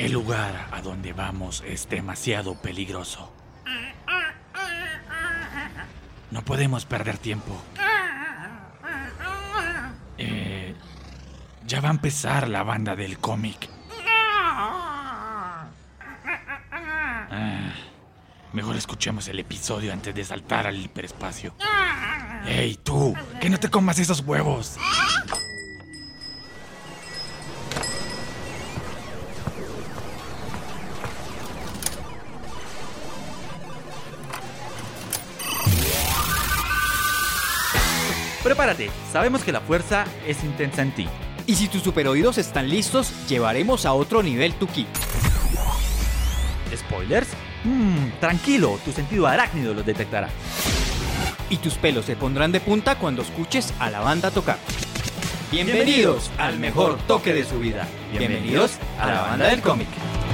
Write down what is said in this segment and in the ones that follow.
El lugar a donde vamos es demasiado peligroso. No podemos perder tiempo. Ya va a empezar la banda del cómic. Mejor escuchemos el episodio antes de saltar al hiperespacio. ¡Ey, tú! ¡Que no te comas esos huevos! Prepárate, sabemos que la fuerza es intensa en ti. Y si tus superoídos están listos, llevaremos a otro nivel tu ki. ¿Spoilers? Tranquilo, tu sentido arácnido los detectará. Y tus pelos se pondrán de punta cuando escuches a la banda tocar. Bienvenidos al mejor toque de su vida. Bienvenidos a la banda del cómic.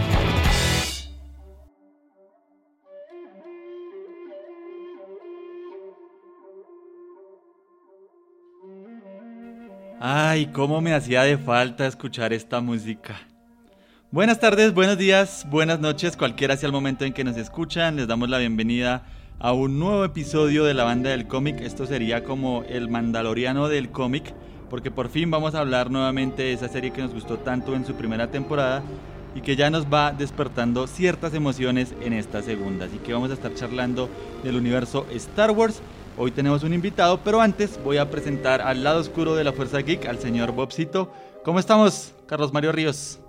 Ay, cómo me hacía de falta escuchar esta música. Buenas tardes, buenos días, buenas noches, cualquiera sea el momento en que nos escuchan. Les damos la bienvenida a un nuevo episodio de la banda del cómic. Esto sería como el Mandaloriano del cómic, porque por fin vamos a hablar nuevamente de esa serie que nos gustó tanto en su primera temporada y que ya nos va despertando ciertas emociones en esta segunda. Así que vamos a estar charlando del universo Star Wars. Hoy tenemos un invitado, pero antes voy a presentar al lado oscuro de la Fuerza Geek, al señor Bobcito. ¿Cómo estamos, Carlos Mario Ríos?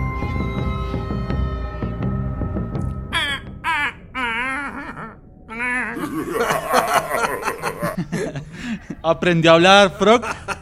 ¿Aprendió a hablar, Frog?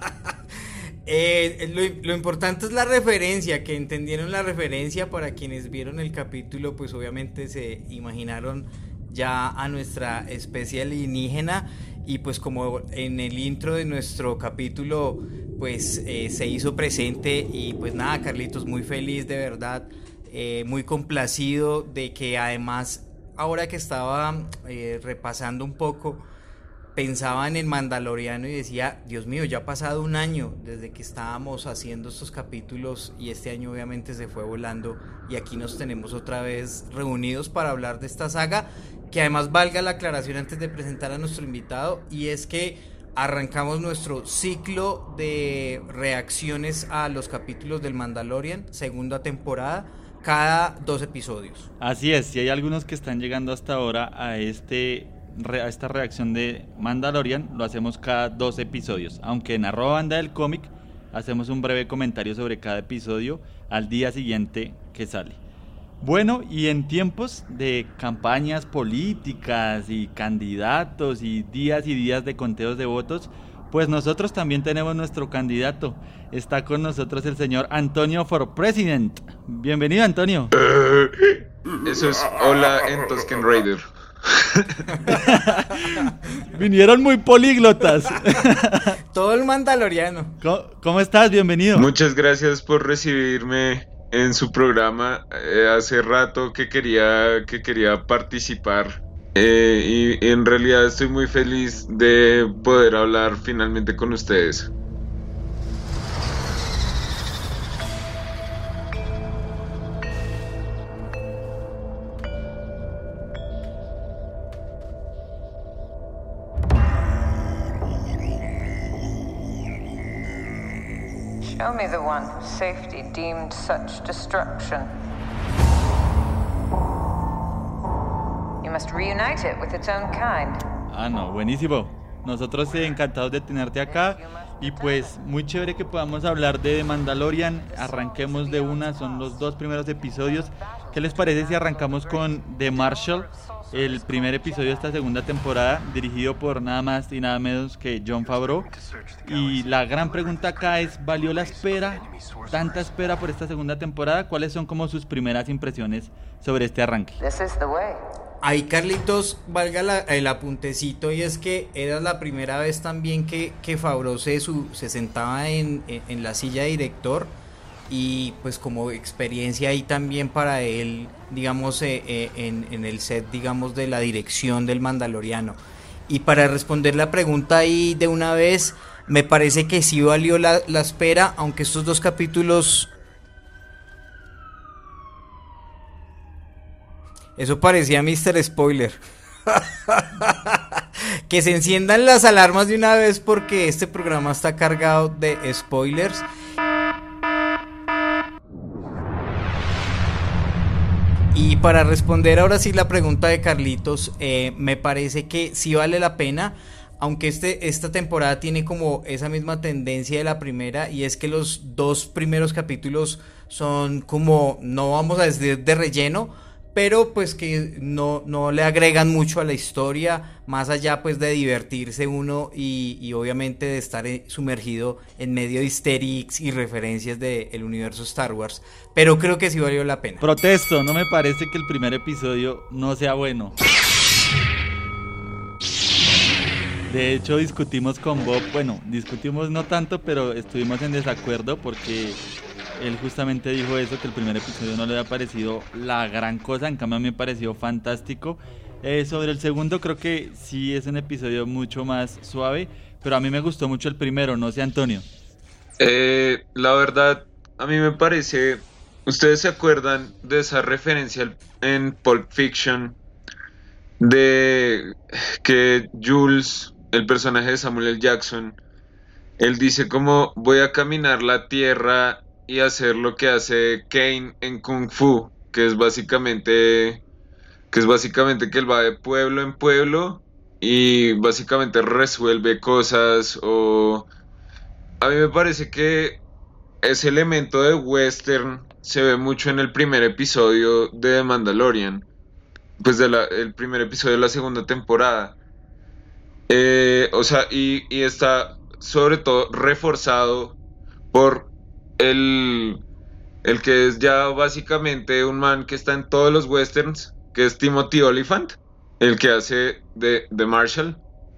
Lo importante es la referencia, que entendieron la referencia. Para quienes vieron el capítulo, pues obviamente se imaginaron ya a nuestra especie alienígena. Y pues como en el intro de nuestro capítulo pues se hizo presente. Y pues nada, Carlitos, muy feliz de verdad, muy complacido de que además ahora que estaba repasando un poco, pensaba en el Mandaloriano y decía, Dios mío, ya ha pasado un año desde que estábamos haciendo estos capítulos y este año obviamente se fue volando y aquí nos tenemos otra vez reunidos para hablar de esta saga, que además valga la aclaración antes de presentar a nuestro invitado, y es que arrancamos nuestro ciclo de reacciones a los capítulos del Mandalorian, segunda temporada, cada 2 episodios. Así es, y hay algunos que están llegando hasta ahora a esta reacción de Mandalorian, lo hacemos cada 2 episodios, aunque en @banda del cómic hacemos un breve comentario sobre cada episodio al día siguiente que sale. Bueno, y en tiempos de campañas políticas y candidatos y días de conteos de votos, pues nosotros también tenemos nuestro candidato. Está con nosotros el señor Antonio for President. Bienvenido, Antonio. Eso es hola en Tusken Raider. Vinieron muy políglotas. Todo el Mandaloriano. ¿Cómo estás? Bienvenido. Muchas gracias por recibirme en su programa. Hace rato que quería participar y en realidad estoy muy feliz de poder hablar finalmente con ustedes. Show me the one whose safety deemed such destruction. You must reunite it with its own kind. No, buenísimo. Nosotros encantados de tenerte acá y pues muy chévere que podamos hablar de The Mandalorian. Arranquemos de una, son los 2 primeros episodios. ¿Qué les parece si arrancamos con The Marshal? El primer episodio de esta segunda temporada, dirigido por nada más y nada menos que Jon Favreau. Y la gran pregunta acá es, ¿valió la espera? ¿Tanta espera por esta segunda temporada? ¿Cuáles son como sus primeras impresiones sobre este arranque? Ahí, Carlitos, valga el apuntecito, y es que era la primera vez también que Favreau se sentaba en la silla de director. Y pues como experiencia ahí también para él, digamos, en el set, digamos, de la dirección del Mandaloriano. Y para responder la pregunta ahí de una vez, me parece que sí valió la espera, aunque estos 2 capítulos Eso parecía Mr. Spoiler. Que se enciendan las alarmas de una vez porque este programa está cargado de spoilers. Y para responder ahora sí la pregunta de Carlitos, me parece que sí vale la pena, aunque esta temporada tiene como esa misma tendencia de la primera, y es que los 2 primeros capítulos son como, no vamos a decir de relleno, pero pues que no le agregan mucho a la historia, más allá pues de divertirse uno y obviamente de estar sumergido en medio de easter eggs y referencias del universo Star Wars, pero creo que sí valió la pena. Protesto, no me parece que el primer episodio no sea bueno. De hecho discutimos con Bob, bueno, discutimos no tanto, pero estuvimos en desacuerdo porque él justamente dijo eso, que el primer episodio no le había parecido la gran cosa, en cambio a mí me pareció fantástico. Sobre el segundo creo que sí es un episodio mucho más suave, pero a mí me gustó mucho el primero, no sé, Antonio. La verdad, a mí me parece, ¿ustedes se acuerdan de esa referencia en Pulp Fiction de que Jules, el personaje de Samuel L. Jackson, él dice como voy a caminar la tierra y hacer lo que hace Kane en Kung Fu, que es básicamente que él va de pueblo en pueblo y básicamente resuelve cosas? O a mí me parece que ese elemento de western se ve mucho en el primer episodio de The Mandalorian, pues el primer episodio de la segunda temporada. O sea, y está sobre todo reforzado por el que es ya básicamente un man que está en todos los westerns, que es Timothy Olyphant, el que hace de Marshall.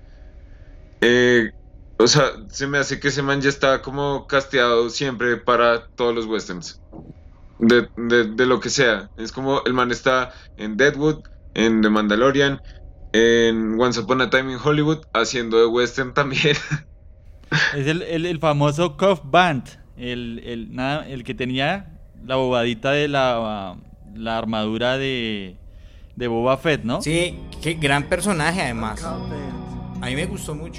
O sea, se me hace que ese man ya está como casteado siempre para todos los westerns, de lo que sea. Es como el man está en Deadwood, en The Mandalorian, en Once Upon a Time in Hollywood, haciendo de western también. Es el famoso Cobb Band, el que tenía la bobadita de la armadura de Boba Fett, ¿no? Sí, qué gran personaje además. A mí me gustó mucho.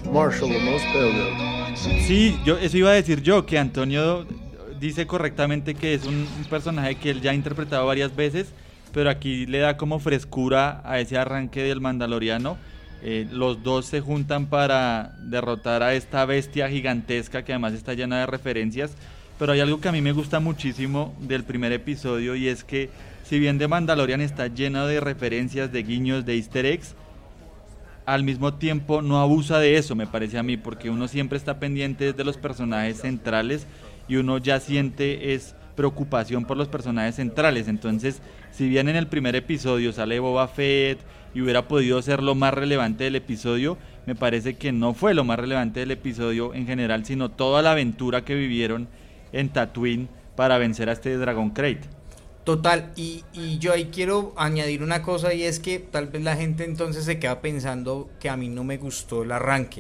Sí, eso iba a decir yo, que Antonio dice correctamente que es un personaje que él ya ha interpretado varias veces, pero aquí le da como frescura a ese arranque del Mandaloriano. Los dos se juntan para derrotar a esta bestia gigantesca que además está llena de referencias, pero hay algo que a mí me gusta muchísimo del primer episodio, y es que si bien The Mandalorian está lleno de referencias, de guiños, de easter eggs, al mismo tiempo no abusa de eso, me parece a mí, porque uno siempre está pendiente de los personajes centrales y uno ya siente preocupación por los personajes centrales. Entonces, si bien en el primer episodio sale Boba Fett y hubiera podido ser lo más relevante del episodio, me parece que no fue lo más relevante del episodio en general, sino toda la aventura que vivieron en Tatooine para vencer a este Dragon Crate. Total, y yo ahí quiero añadir una cosa, y es que tal vez la gente entonces se queda pensando que a mí no me gustó el arranque.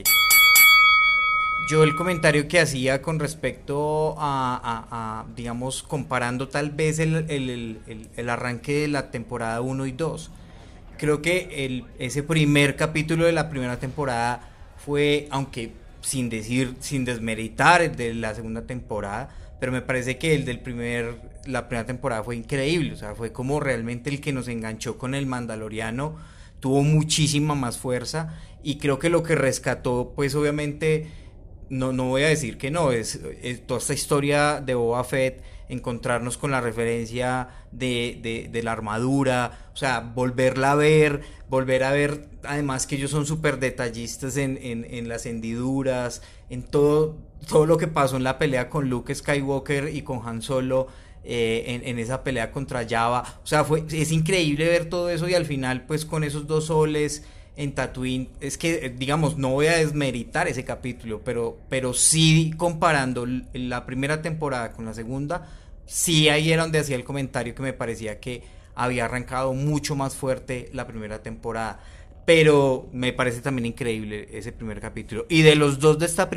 Yo el comentario que hacía con respecto a digamos, comparando tal vez el arranque de la temporada 1 y 2, creo que ese primer capítulo de la primera temporada fue, aunque sin desmeritar el de la segunda temporada, pero me parece que la primera temporada fue increíble. O sea, fue como realmente el que nos enganchó con el Mandaloriano, tuvo muchísima más fuerza, y creo que lo que rescató, pues obviamente, no voy a decir que no, es toda esta historia de Boba Fett, encontrarnos con la referencia de la armadura, o sea, volver a ver, además que ellos son súper detallistas en las hendiduras, en todo lo que pasó en la pelea con Luke Skywalker y con Han Solo, en esa pelea contra Jabba. O sea, es increíble ver todo eso, y al final pues con esos 2 soles en Tatooine, es que digamos, no voy a desmeritar ese capítulo, pero sí, comparando la primera temporada con la segunda, sí, ahí era donde hacía el comentario que me parecía que había arrancado mucho más fuerte la primera temporada. Pero me parece también increíble ese primer capítulo. Y de los 2 de esta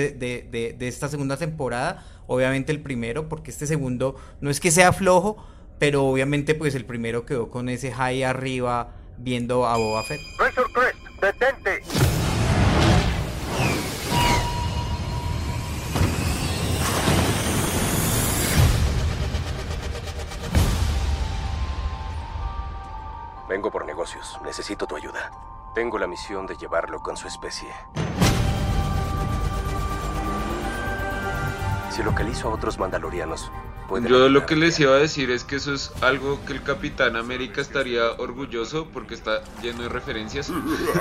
de esta segunda temporada, obviamente el primero, porque este segundo no es que sea flojo, pero obviamente pues el primero quedó con ese high arriba viendo a Boba Fett. Razor Crest, detente. Vengo por negocios. Necesito tu ayuda. Tengo la misión de llevarlo con su especie. Si localizo a otros mandalorianos, puede... Yo lo que les iba a decir es que eso es algo que el Capitán América estaría orgulloso porque está lleno de referencias.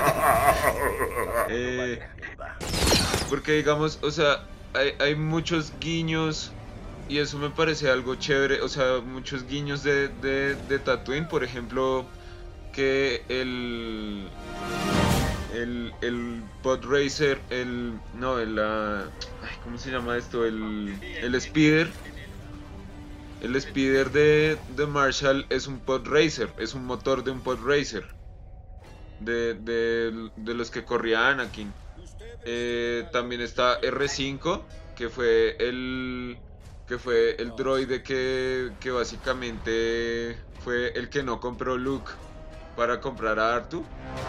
Porque digamos, o sea, hay muchos guiños y eso me parece algo chévere. O sea, muchos guiños de Tatooine, por ejemplo, que el Pod Racer, ¿cómo se llama esto? El Speeder. El Speeder de Marshall es un Pod Racer, es un motor de un Pod Racer. De los que corría Anakin. También está R5, que fue el droide que básicamente fue el que no compró Luke para comprar a Artu.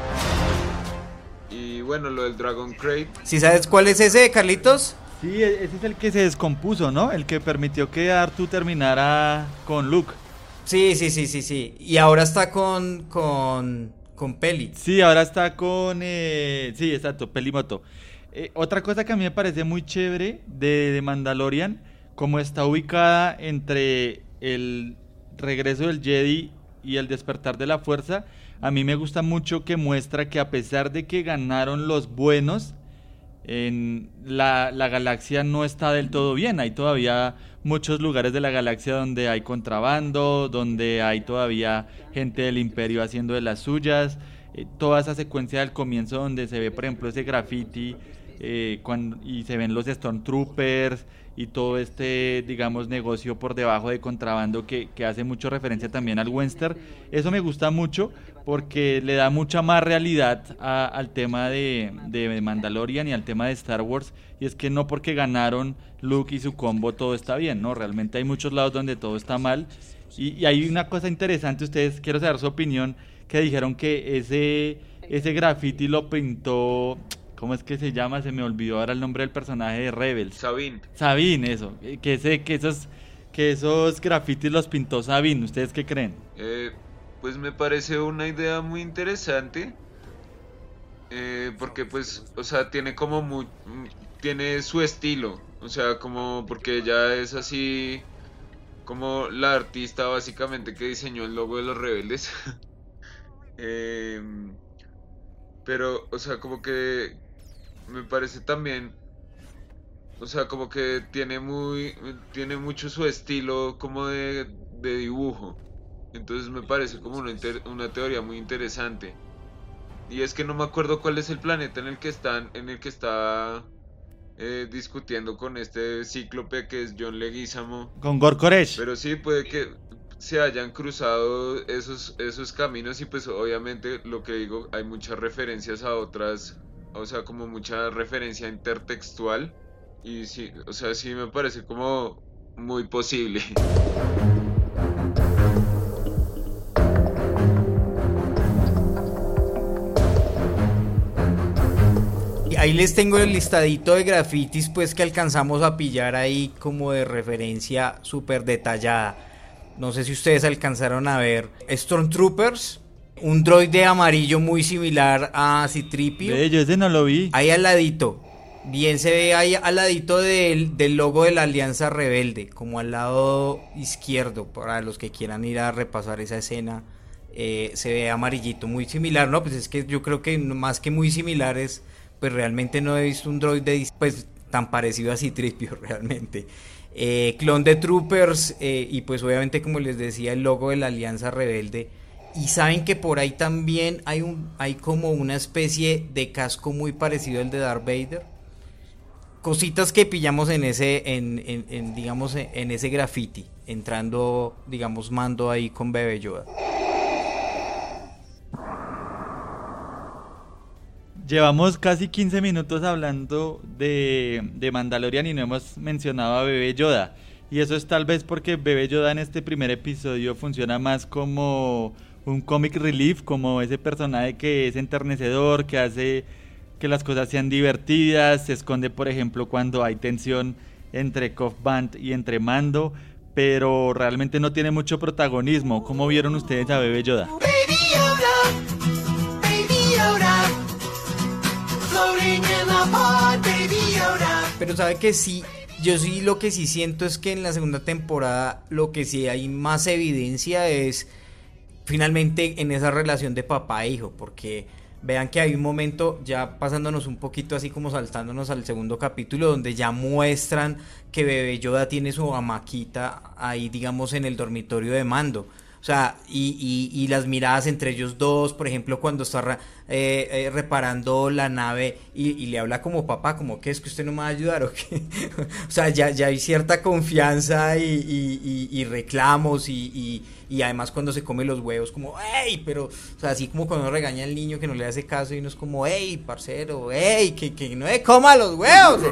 Y bueno, lo del Dragon Crate. ¿Sí sabes cuál es ese, Carlitos? Sí, ese es el que se descompuso, ¿no? El que permitió que Artu terminara con Luke. Sí. Y ahora está con Peli. Sí, ahora está con... sí, exacto, Pelimoto. Otra cosa que a mí me parece muy chévere de Mandalorian, como está ubicada entre el regreso del Jedi y el despertar de la fuerza, a mí me gusta mucho que muestra que a pesar de que ganaron los buenos, en la galaxia no está del todo bien. Hay todavía muchos lugares de la galaxia donde hay contrabando, donde hay todavía gente del imperio haciendo de las suyas. Toda esa secuencia del comienzo donde se ve, por ejemplo, ese graffiti y se ven los Stormtroopers y todo este, digamos, negocio por debajo de contrabando que hace mucho referencia también al western. Eso me gusta mucho porque le da mucha más realidad al tema de Mandalorian y al tema de Star Wars, y es que no porque ganaron Luke y su combo todo está bien, ¿no? Realmente hay muchos lados donde todo está mal, y hay una cosa interesante, ustedes, quiero saber su opinión, que dijeron que ese graffiti lo pintó... ¿Cómo es que se llama? Se me olvidó ahora el nombre del personaje de Rebels. Sabine, eso. Que esos grafitis los pintó Sabine. ¿Ustedes qué creen? Pues me parece una idea muy interesante. Porque pues, o sea, tiene tiene su estilo. O sea, como porque ella es así como la artista básicamente que diseñó el logo de los rebeldes. Pero, o sea, como que me parece también, o sea, como que tiene mucho su estilo como de dibujo. Entonces me parece como una teoría muy interesante. Y es que no me acuerdo cuál es el planeta en el que está discutiendo con este cíclope que es John Leguizamo. Con Gor Koresh. Pero sí, puede que se hayan cruzado esos caminos, y pues obviamente lo que digo, hay muchas referencias a otras, o sea, como mucha referencia intertextual, y sí, o sea, sí me parece como muy posible. Y ahí les tengo el listadito de grafitis pues que alcanzamos a pillar ahí como de referencia súper detallada. No sé si ustedes alcanzaron a ver Stormtroopers, un droide amarillo muy similar a C-3PO. Yo ese no lo vi. Ahí al ladito, bien se ve ahí al ladito del logo de la Alianza Rebelde, como al lado izquierdo, para los que quieran ir a repasar esa escena, se ve amarillito, muy similar, ¿no? Pues es que yo creo que más que muy similares, pues realmente no he visto un droide pues tan parecido a C-3PO realmente. Clon de Troopers, y pues obviamente, como les decía, el logo de la Alianza Rebelde. Y saben que por ahí también hay como una especie de casco muy parecido al de Darth Vader. Cositas que pillamos en ese digamos en ese graffiti, entrando, digamos, Mando ahí con Bebé Yoda. Llevamos casi 15 minutos hablando de Mandalorian y no hemos mencionado a Bebé Yoda. y eso es tal vez porque Bebé Yoda en este primer episodio funciona más como un comic relief, como ese personaje que es enternecedor, que hace que las cosas sean divertidas, se esconde por ejemplo cuando hay tensión entre Cobb Vanth y entre Mando, pero realmente no tiene mucho protagonismo. ¿Cómo vieron ustedes a Bebé Yoda? Baby Yoda, Baby Yoda, floating in the pod, Baby Yoda. Pero sabe que sí, yo sí lo que sí siento es que en la segunda temporada lo que sí hay más evidencia es finalmente en esa relación de papá e hijo, porque vean que hay un momento, ya pasándonos un poquito así como saltándonos al segundo capítulo, donde ya muestran que Bebé Yoda tiene su hamaquita ahí, digamos, en el dormitorio de Mando. O sea, y las miradas entre ellos dos, por ejemplo, cuando está reparando la nave y le habla como papá, como que es que usted no me va a ayudar o qué. O sea, ya hay cierta confianza y reclamos y además cuando se come los huevos, como, ¡ey! Pero, o sea, así como cuando regaña al niño que no le hace caso y uno es como, ¡ey, parcero! ¡Ey! Que no se coma los huevos.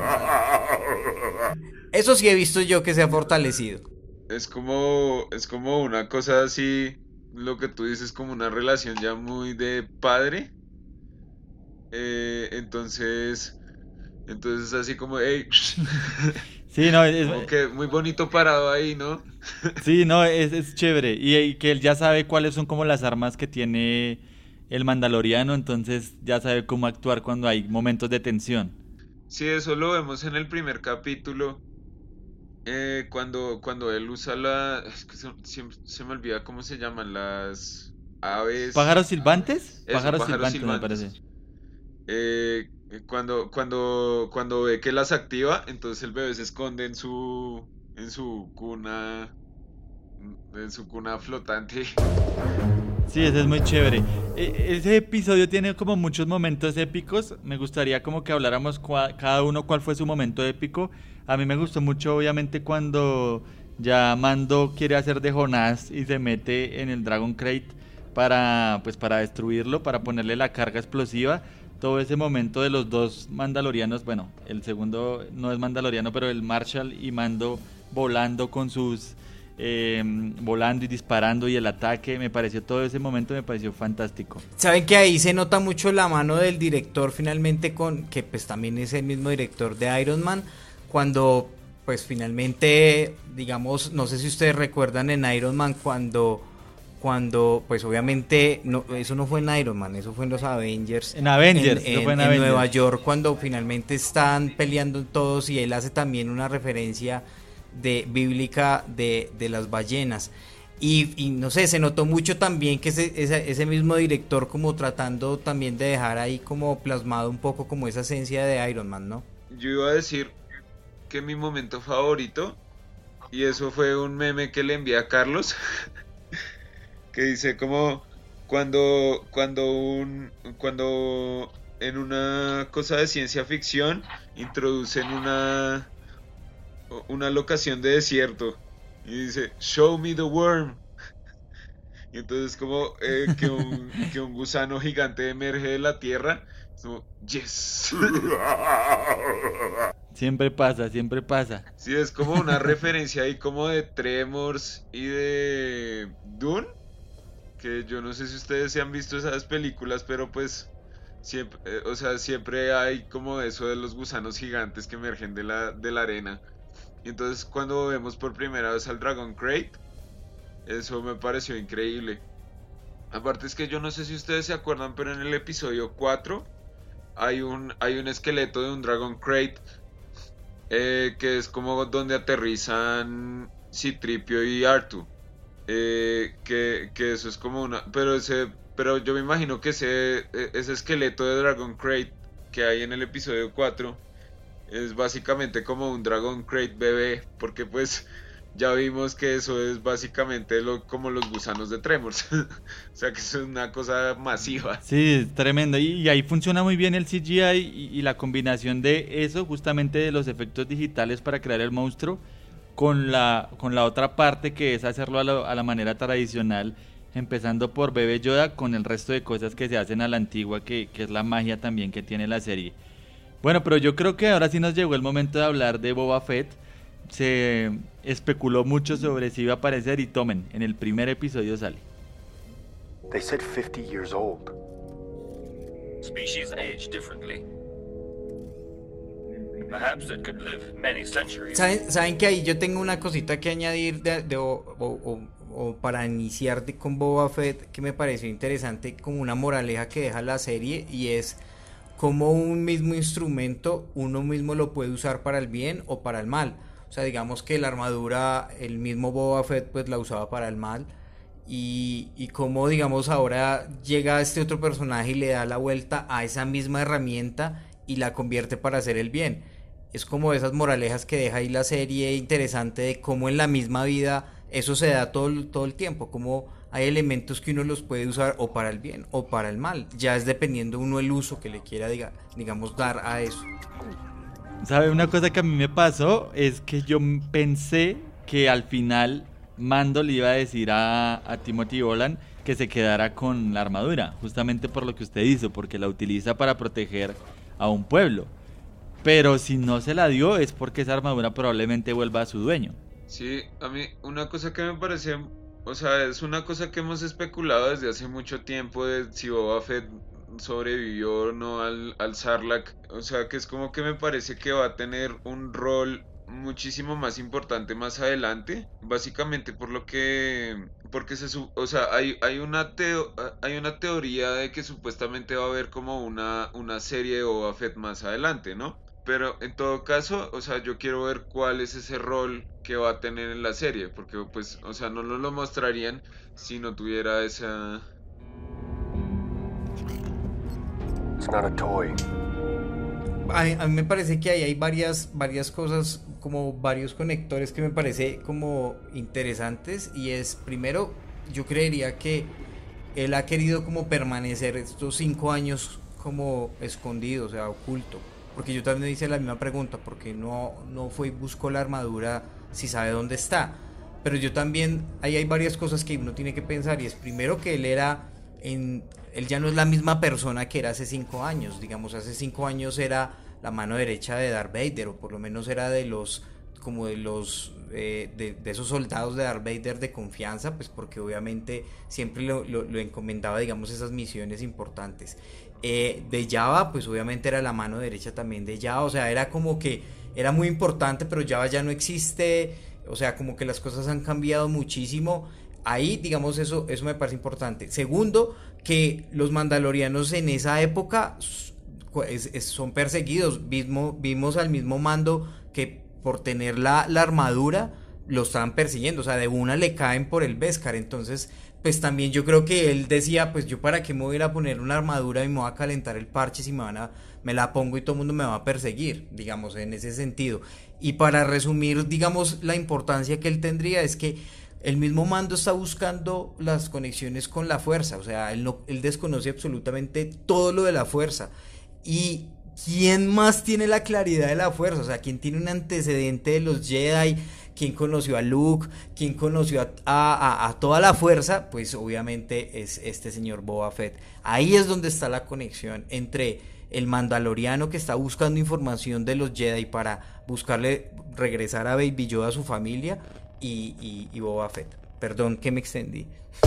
Eso sí he visto yo que se ha fortalecido. Es como una cosa así, lo que tú dices, como una relación ya muy de padre. Entonces así como, hey, Sí, no, como que muy bonito parado ahí, ¿no? Sí, no, es chévere. Y que él ya sabe cuáles son como las armas que tiene el Mandaloriano, entonces ya sabe cómo actuar cuando hay momentos de tensión. Sí, eso lo vemos en el primer capítulo. Cuando él usa es que se me olvida cómo se llaman las aves. ¿Pájaros silbantes? Eso, Pájaros pájaros silbantes, silbantes. me parece. Cuando ve que las activa, entonces el bebé se esconde en su cuna flotante. Sí, ese es muy chévere. Ese episodio tiene como muchos momentos épicos. Me gustaría como que habláramos cada uno cuál fue su momento épico. A mí me gustó mucho, obviamente, cuando ya Mando quiere hacer de Jonás y se mete en el Dragon Crate para destruirlo, para ponerle la carga explosiva. Todo ese momento de los dos mandalorianos, bueno, el segundo no es mandaloriano, pero el Marshall y Mando volando con sus... volando y disparando y el ataque, todo ese momento me pareció fantástico. Saben que ahí se nota mucho la mano del director finalmente, que pues también es el mismo director de Iron Man, cuando pues finalmente, digamos, no sé si ustedes recuerdan en Iron Man cuando pues obviamente no, eso no fue en Iron Man, eso fue en los Avengers. En Avengers, en Nueva York, cuando finalmente están peleando todos y él hace también una referencia bíblica de las ballenas y no sé, se notó mucho también que ese mismo director como tratando también de dejar ahí como plasmado un poco como esa esencia de Iron Man, ¿no? Yo iba a decir que mi momento favorito, y eso fue un meme que le envié a Carlos que dice como cuando en una cosa de ciencia ficción introducen una locación de desierto y dice show me the worm, y entonces como que un gusano gigante emerge de la tierra, es como yes. Siempre pasa. Sí, es como una referencia ahí como de Tremors y de Dune, que yo no sé si ustedes se han visto esas películas, pero pues siempre hay como eso de los gusanos gigantes que emergen de la arena. Y entonces cuando vemos por primera vez al Dragon Crate, eso me pareció increíble. Aparte es que yo no sé si ustedes se acuerdan, pero en el episodio 4 hay un esqueleto de un Dragon Crate, que es como donde aterrizan C-3PO y R2. Que eso es como pero yo me imagino que ese esqueleto de Dragon Crate que hay en el episodio 4 es básicamente como un Dragon Crate bebé, porque pues ya vimos que eso es básicamente como los gusanos de Tremors. O sea que es una cosa masiva. Sí, es tremendo. Y ahí funciona muy bien el CGI y la combinación de eso, justamente de los efectos digitales para crear el monstruo, con la otra parte que es hacerlo a la manera tradicional, empezando por Bebé Yoda, con el resto de cosas que se hacen a la antigua, que es la magia también que tiene la serie. Bueno, pero yo creo que ahora sí nos llegó el momento de hablar de Boba Fett. se especuló mucho sobre si iba a aparecer y tomen, en el primer episodio sale. They said 50 years old. Species age differently. Perhaps it could live many centuries. ¿Saben que ahí yo tengo una cosita que añadir o para iniciar con Boba Fett que me pareció interesante, como una moraleja que deja la serie, y es cómo un mismo instrumento uno mismo lo puede usar para el bien o para el mal. O sea, digamos que la armadura, el mismo Boba Fett pues la usaba para el mal, y cómo, digamos, ahora llega este otro personaje y le da la vuelta a esa misma herramienta y la convierte para hacer el bien. Es como esas moralejas que deja ahí la serie, interesante, de cómo en la misma vida eso se da todo el tiempo, como hay elementos que uno los puede usar o para el bien o para el mal, ya es dependiendo uno el uso que le quiera, digamos, dar a eso. ¿Sabe? Una cosa que a mí me pasó es que yo pensé que al final Mando le iba a decir a Timothy Oland que se quedara con la armadura, justamente por lo que usted hizo, porque la utiliza para proteger a un pueblo. Pero si no se la dio es porque esa armadura probablemente vuelva a su dueño. Sí, a mí una cosa que me parece, o sea, es una cosa que hemos especulado desde hace mucho tiempo de si Boba Fett sobrevivió o no al Sarlacc. O sea, que es como que me parece que va a tener un rol muchísimo más importante más adelante, básicamente porque o sea, hay una teoría de que supuestamente va a haber como una serie de Boba Fett más adelante, ¿no? Pero en todo caso, o sea, yo quiero ver cuál es ese rol que va a tener en la serie, porque pues, o sea, no nos lo mostrarían si no tuviera esa... It's not a toy. A mí me parece que ahí hay varias cosas, como varios conectores que me parece como interesantes, y es, primero, yo creería que él ha querido como permanecer estos 5 años como escondido, o sea, oculto, porque yo también hice la misma pregunta, porque no fue y buscó la armadura si sabe dónde está. Pero yo también, ahí hay varias cosas que uno tiene que pensar, y es primero que él ya no es la misma persona que era hace 5 años, digamos, hace 5 años era la mano derecha de Darth Vader, o por lo menos era de esos soldados de Darth Vader de confianza, pues porque obviamente siempre lo encomendaba, digamos, esas misiones importantes. De Jabba, pues obviamente era la mano derecha también de Jabba, o sea, era como que era muy importante, pero Jabba ya no existe, o sea, como que las cosas han cambiado muchísimo. Ahí, digamos, eso me parece importante. Segundo, que los mandalorianos en esa época son perseguidos. Vimos al mismo Mando que por tener la armadura lo estaban persiguiendo, o sea, de una le caen por el Beskar. Entonces, pues también yo creo que él decía, pues yo para qué me voy a ir a poner una armadura y me voy a calentar el parche si me la pongo y todo el mundo me va a perseguir, digamos, en ese sentido. Y para resumir, digamos, la importancia que él tendría es que el mismo Mando está buscando las conexiones con la fuerza, o sea, él desconoce absolutamente todo lo de la fuerza. Y ¿quién más tiene la claridad de la fuerza? O sea, ¿quién tiene un antecedente de los Jedi? ¿Quién conoció a Luke? ¿Quién conoció a toda la fuerza? Pues obviamente es este señor Boba Fett. Ahí es donde está la conexión entre el mandaloriano que está buscando información de los Jedi para buscarle regresar a Baby Yoda a su familia y Boba Fett. Perdón que me extendí.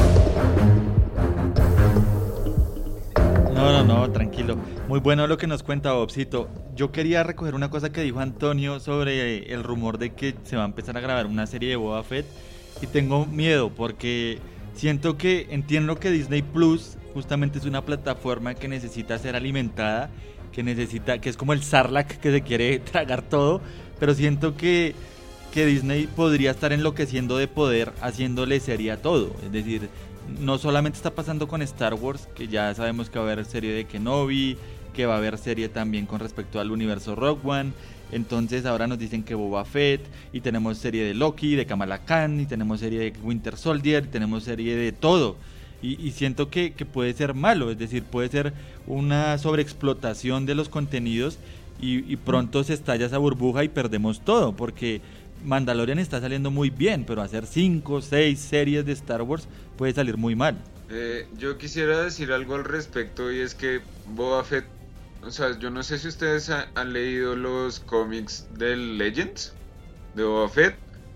No, tranquilo. Muy bueno lo que nos cuenta Bobcito. Yo quería recoger una cosa que dijo Antonio sobre el rumor de que se va a empezar a grabar una serie de Boba Fett, y tengo miedo porque entiendo que Disney Plus justamente es una plataforma que necesita ser alimentada, que es como el Sarlacc que se quiere tragar todo, pero siento que Disney podría estar enloqueciendo de poder haciéndole serie a todo. Es decir, no solamente está pasando con Star Wars, que ya sabemos que va a haber serie de Kenobi, que va a haber serie también con respecto al universo Rogue One. Entonces ahora nos dicen que Boba Fett, y tenemos serie de Loki, de Kamala Khan, y tenemos serie de Winter Soldier, y tenemos serie de todo. Y siento que puede ser malo, es decir, puede ser una sobreexplotación de los contenidos, y pronto se estalla esa burbuja y perdemos todo, porque Mandalorian está saliendo muy bien, pero hacer 5, 6 series de Star Wars puede salir muy mal. Yo quisiera decir algo al respecto, y es que Boba Fett, o sea, yo no sé si ustedes han leído los cómics de Legends. Boba Fett,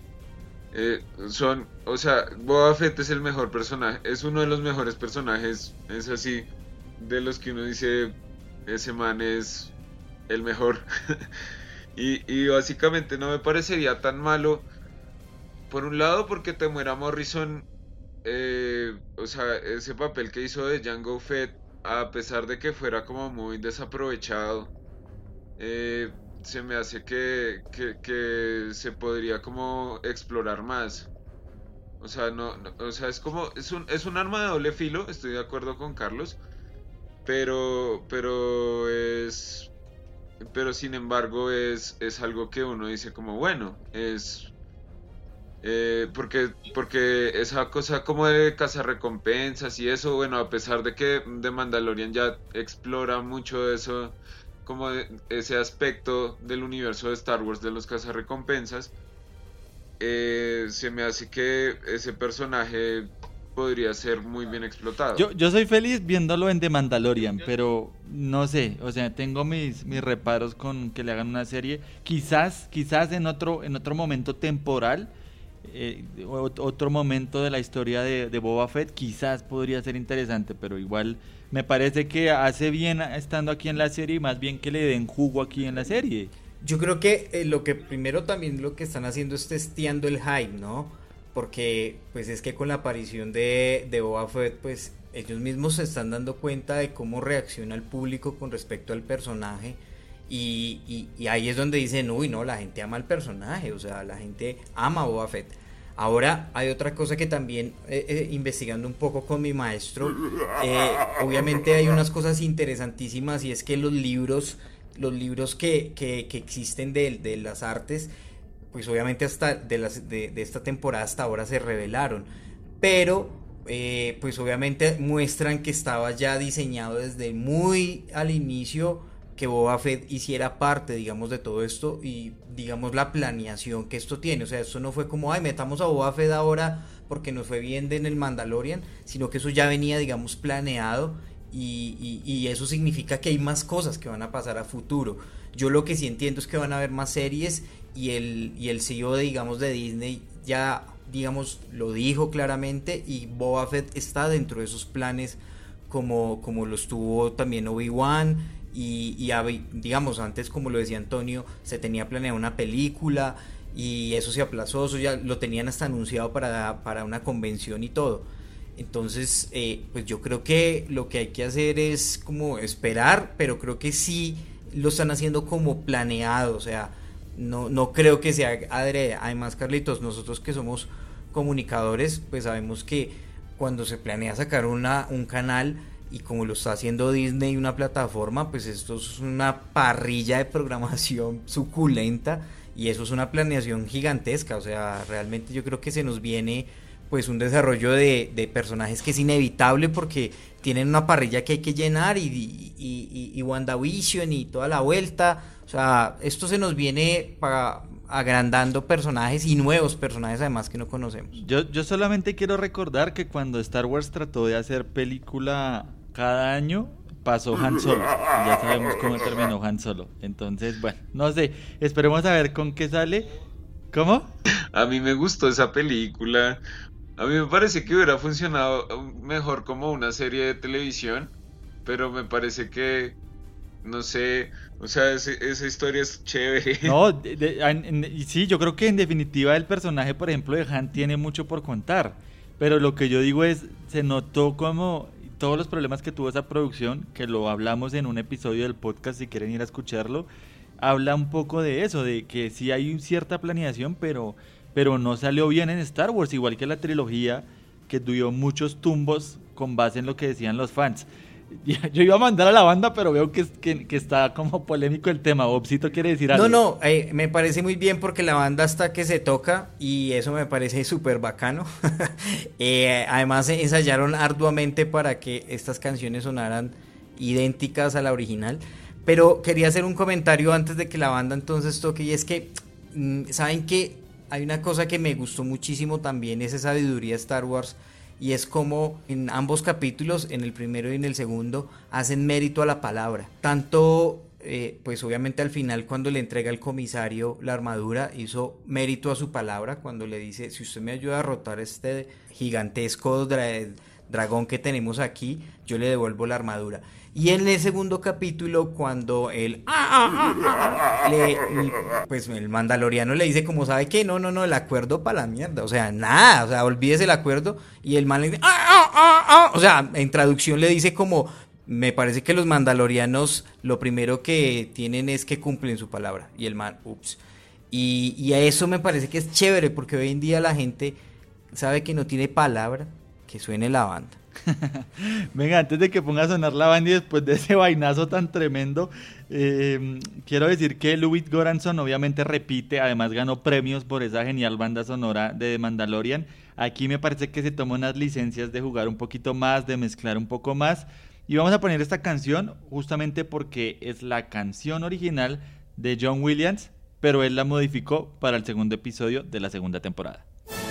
o sea, Boba Fett es el mejor personaje, es uno de los mejores personajes, es así, de los que uno dice, ese man es el mejor. y básicamente no me parecería tan malo, por un lado porque te muera Morrison, o sea, ese papel que hizo de Jango Fett, a pesar de que fuera como muy desaprovechado, se me hace que se podría como explorar más. O sea, o sea, es un arma de doble filo, estoy de acuerdo con Carlos, pero sin embargo es algo que uno dice como bueno, porque esa cosa como de cazarrecompensas y eso, bueno, a pesar de que The Mandalorian ya explora mucho de eso, como ese aspecto del universo de Star Wars de los cazarrecompensas, se me hace que ese personaje podría ser muy bien explotado. Yo soy feliz viéndolo en The Mandalorian, pero no sé, o sea, tengo mis reparos con que le hagan una serie, quizás en otro momento temporal, otro momento de la historia de Boba Fett, quizás podría ser interesante, pero igual me parece que hace bien estando aquí en la serie y más bien que le den jugo aquí en la serie. Yo creo que lo que primero también lo que están haciendo es testeando el hype, ¿no? Porque pues es que con la aparición de Boba Fett, pues ellos mismos se están dando cuenta de cómo reacciona el público con respecto al personaje y ahí es donde dicen, uy, no, la gente ama al personaje, o sea, la gente ama a Boba Fett. Ahora hay otra cosa que también investigando un poco con mi maestro, obviamente hay unas cosas interesantísimas y es que los libros que existen de las artes, pues obviamente hasta de esta temporada hasta ahora se revelaron, pero pues obviamente muestran que estaba ya diseñado desde muy al inicio que Boba Fett hiciera parte, digamos, de todo esto y digamos la planeación que esto tiene. O sea, esto no fue como, ay, metamos a Boba Fett ahora porque nos fue bien en el Mandalorian, sino que eso ya venía, digamos, planeado y eso significa que hay más cosas que van a pasar a futuro. Yo lo que sí entiendo es que van a haber más series y el CEO, digamos, de Disney ya, digamos, lo dijo claramente y Boba Fett está dentro de esos planes como lo estuvo también Obi-Wan y digamos, antes, como lo decía Antonio, se tenía planeada una película y eso se aplazó, eso ya lo tenían hasta anunciado para una convención y todo. Entonces, pues yo creo que lo que hay que hacer es como esperar, pero creo que sí lo están haciendo como planeado, o sea, no creo que sea adrede. Además, Carlitos, nosotros que somos comunicadores, pues sabemos que cuando se planea sacar un canal, y como lo está haciendo Disney, una plataforma, pues esto es una parrilla de programación suculenta y eso es una planeación gigantesca. O sea, realmente yo creo que se nos viene pues un desarrollo de personajes que es inevitable porque tienen una parrilla que hay que llenar y WandaVision y toda la vuelta. O sea, esto se nos viene agrandando personajes y nuevos personajes además que no conocemos. Yo solamente quiero recordar que cuando Star Wars trató de hacer película cada año, pasó Han Solo. Ya sabemos cómo terminó Han Solo. Entonces, bueno, no sé, esperemos a ver con qué sale. ¿Cómo? A mí me gustó esa película. A mí me parece que hubiera funcionado mejor como una serie de televisión, pero me parece que, no sé, o sea, esa historia es chévere. No, sí, yo creo que en definitiva el personaje, por ejemplo, de Han tiene mucho por contar, pero lo que yo digo es, se notó como todos los problemas que tuvo esa producción, que lo hablamos en un episodio del podcast, si quieren ir a escucharlo, habla un poco de eso, de que sí hay cierta planeación, pero no salió bien en Star Wars, igual que la trilogía, que dio muchos tumbos con base en lo que decían los fans. Yo iba a mandar a la banda, pero veo que está como polémico el tema. Bobcito quiere decir algo. No, me parece muy bien porque la banda está que se toca y eso me parece súper bacano. Además ensayaron arduamente para que estas canciones sonaran idénticas a la original. Pero quería hacer un comentario antes de que la banda entonces toque, y es que, ¿saben qué? Hay una cosa que me gustó muchísimo también, es esa sabiduría de Star Wars, y es como en ambos capítulos, en el primero y en el segundo, hacen mérito a la palabra. Tanto pues obviamente al final cuando le entrega al comisario la armadura, hizo mérito a su palabra cuando le dice, si usted me ayuda a derrotar este gigantesco dragón que tenemos aquí, yo le devuelvo la armadura. Y en el segundo capítulo, cuando pues el mandaloriano le dice, como sabe que no, el acuerdo para la mierda, o sea, nada, o sea, olvídese el acuerdo, y el man le dice, o sea, en traducción le dice como, me parece que los mandalorianos lo primero que tienen es que cumplen su palabra, y el man, ups, y a eso me parece que es chévere, porque hoy en día la gente sabe que no tiene palabra, que suene la banda. Venga, antes de que ponga a sonar la banda y después de ese vainazo tan tremendo, quiero decir que Ludwig Göransson obviamente repite, además ganó premios por esa genial banda sonora de The Mandalorian. Aquí me parece que se toma unas licencias de jugar un poquito más, de mezclar un poco más, y vamos a poner esta canción justamente porque es la canción original de John Williams, pero él la modificó para el segundo episodio de la segunda temporada.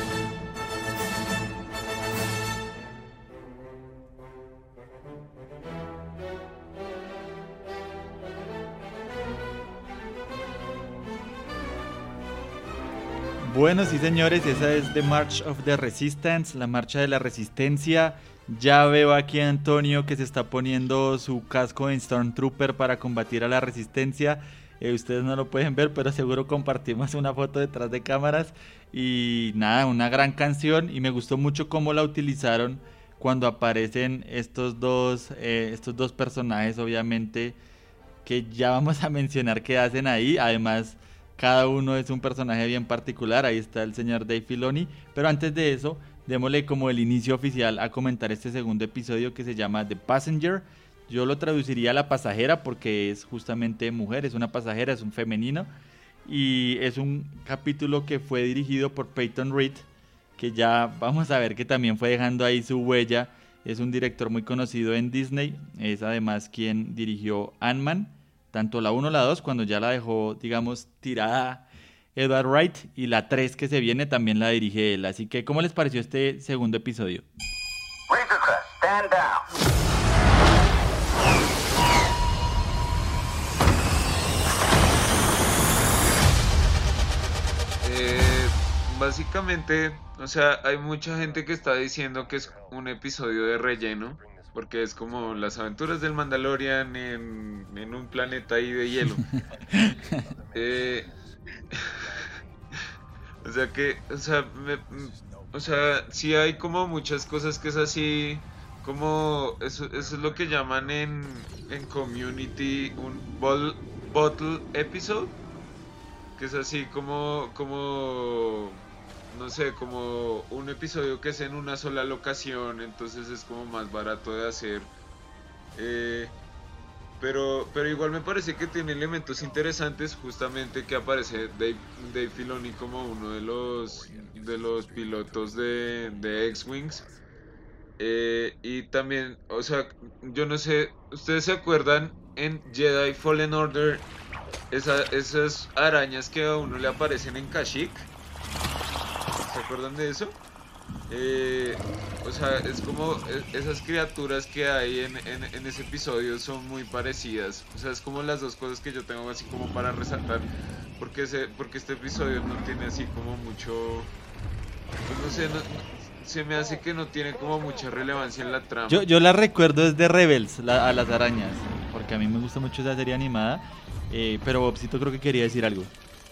Bueno, sí señores, esa es The March of the Resistance, la marcha de la resistencia. Ya veo aquí a Antonio que se está poniendo su casco de Stormtrooper para combatir a la resistencia. Ustedes no lo pueden ver, pero seguro compartimos una foto detrás de cámaras. Y nada, una gran canción, y me gustó mucho cómo la utilizaron cuando aparecen estos dos personajes, obviamente, que ya vamos a mencionar qué hacen ahí. Además, cada uno es un personaje bien particular. Ahí está el señor Dave Filoni. Pero antes de eso, démosle como el inicio oficial a comentar este segundo episodio que se llama The Passenger. Yo lo traduciría a la pasajera porque es justamente mujer, es una pasajera, es un femenino. Y es un capítulo que fue dirigido por Peyton Reed, que ya vamos a ver que también fue dejando ahí su huella. Es un director muy conocido en Disney. Es además quien dirigió Ant-Man, tanto la 1 la 2, cuando ya la dejó, digamos, tirada Edward Wright, y la 3 que se viene también la dirige él. Así que, ¿cómo les pareció este segundo episodio? Razor Crest, stand down. Básicamente, o sea, hay mucha gente que está diciendo que es un episodio de relleno, porque es como las aventuras del Mandalorian en un planeta ahí de hielo. O sea, sí hay como muchas cosas que es así, como eso es lo que llaman en Community un bottle episode, que es así como no sé, como un episodio que es en una sola locación, entonces es como más barato de hacer. Pero igual me parece que tiene elementos interesantes, justamente que aparece Dave Filoni como uno de los pilotos de X-Wings. Y también, o sea, yo no sé, ¿ustedes se acuerdan en Jedi Fallen Order esas arañas que a uno le aparecen en Kashyyyk? ¿Se acuerdan de eso? O sea, es como esas criaturas que hay en ese episodio son muy parecidas. O sea, es como las dos cosas que yo tengo así como para resaltar, porque este episodio no tiene así como mucho, pues no sé, se me hace que no tiene como mucha relevancia en la trama. Yo la recuerdo desde Rebels, a las arañas, porque a mí me gusta mucho esa serie animada. Pero Bobcito creo que quería decir algo.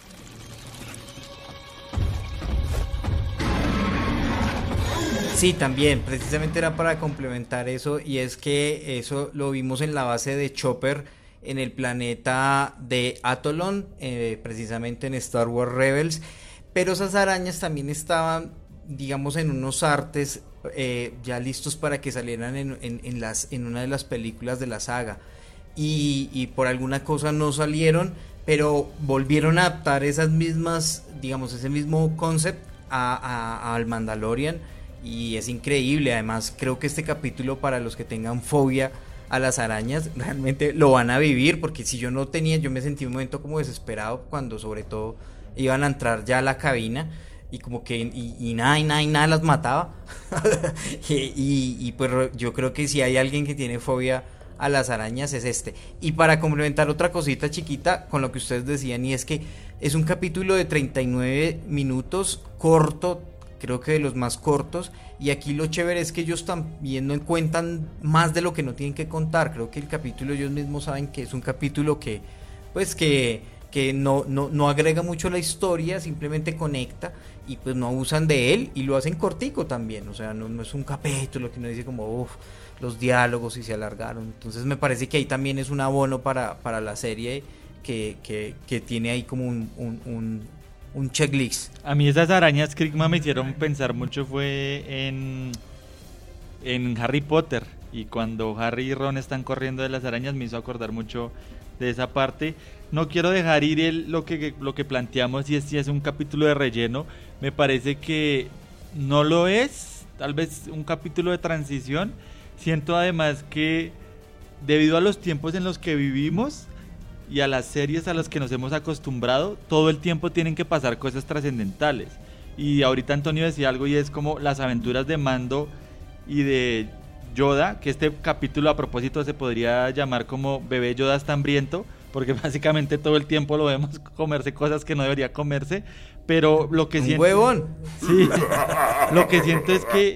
Sí, también, precisamente era para complementar eso, y es que eso lo vimos en la base de Chopper en el planeta de Atolon, precisamente en Star Wars Rebels, pero esas arañas también estaban, digamos, en unos artes ya listos para que salieran en una de las películas de la saga, y por alguna cosa no salieron, pero volvieron a adaptar esas mismas, digamos, ese mismo concept al Mandalorian. Y es increíble. Además creo que este capítulo, para los que tengan fobia a las arañas, realmente lo van a vivir, porque si yo no tenía, yo me sentí un momento como desesperado cuando sobre todo iban a entrar ya a la cabina y como que y nada las mataba. y pues yo creo que si hay alguien que tiene fobia a las arañas es este. Y para complementar otra cosita chiquita con lo que ustedes decían, y es que es un capítulo de 39 minutos, corto, creo que de los más cortos, y aquí lo chévere es que ellos también no cuentan más de lo que no tienen que contar. Creo que el capítulo ellos mismos saben que es un capítulo que pues que no agrega mucho a la historia, simplemente conecta, y pues no abusan de él y lo hacen cortico también, o sea, no es un capítulo que uno dice como los diálogos y se alargaron. Entonces me parece que ahí también es un abono para la serie que tiene ahí como un checklist. A mí esas arañas Krigma me hicieron pensar mucho fue en Harry Potter, y cuando Harry y Ron están corriendo de las arañas me hizo acordar mucho de esa parte. No quiero dejar ir lo que planteamos, y si es un capítulo de relleno. Me parece que no lo es, tal vez un capítulo de transición. Siento además que debido a los tiempos en los que vivimos y a las series a las que nos hemos acostumbrado, todo el tiempo tienen que pasar cosas trascendentales. Y ahorita Antonio decía algo, y es como las aventuras de Mando y de Yoda, que este capítulo a propósito se podría llamar como Bebé Yoda está hambriento, porque básicamente todo el tiempo lo vemos comerse cosas que no debería comerse. Pero lo que siento, huevón. Sí, lo que siento es que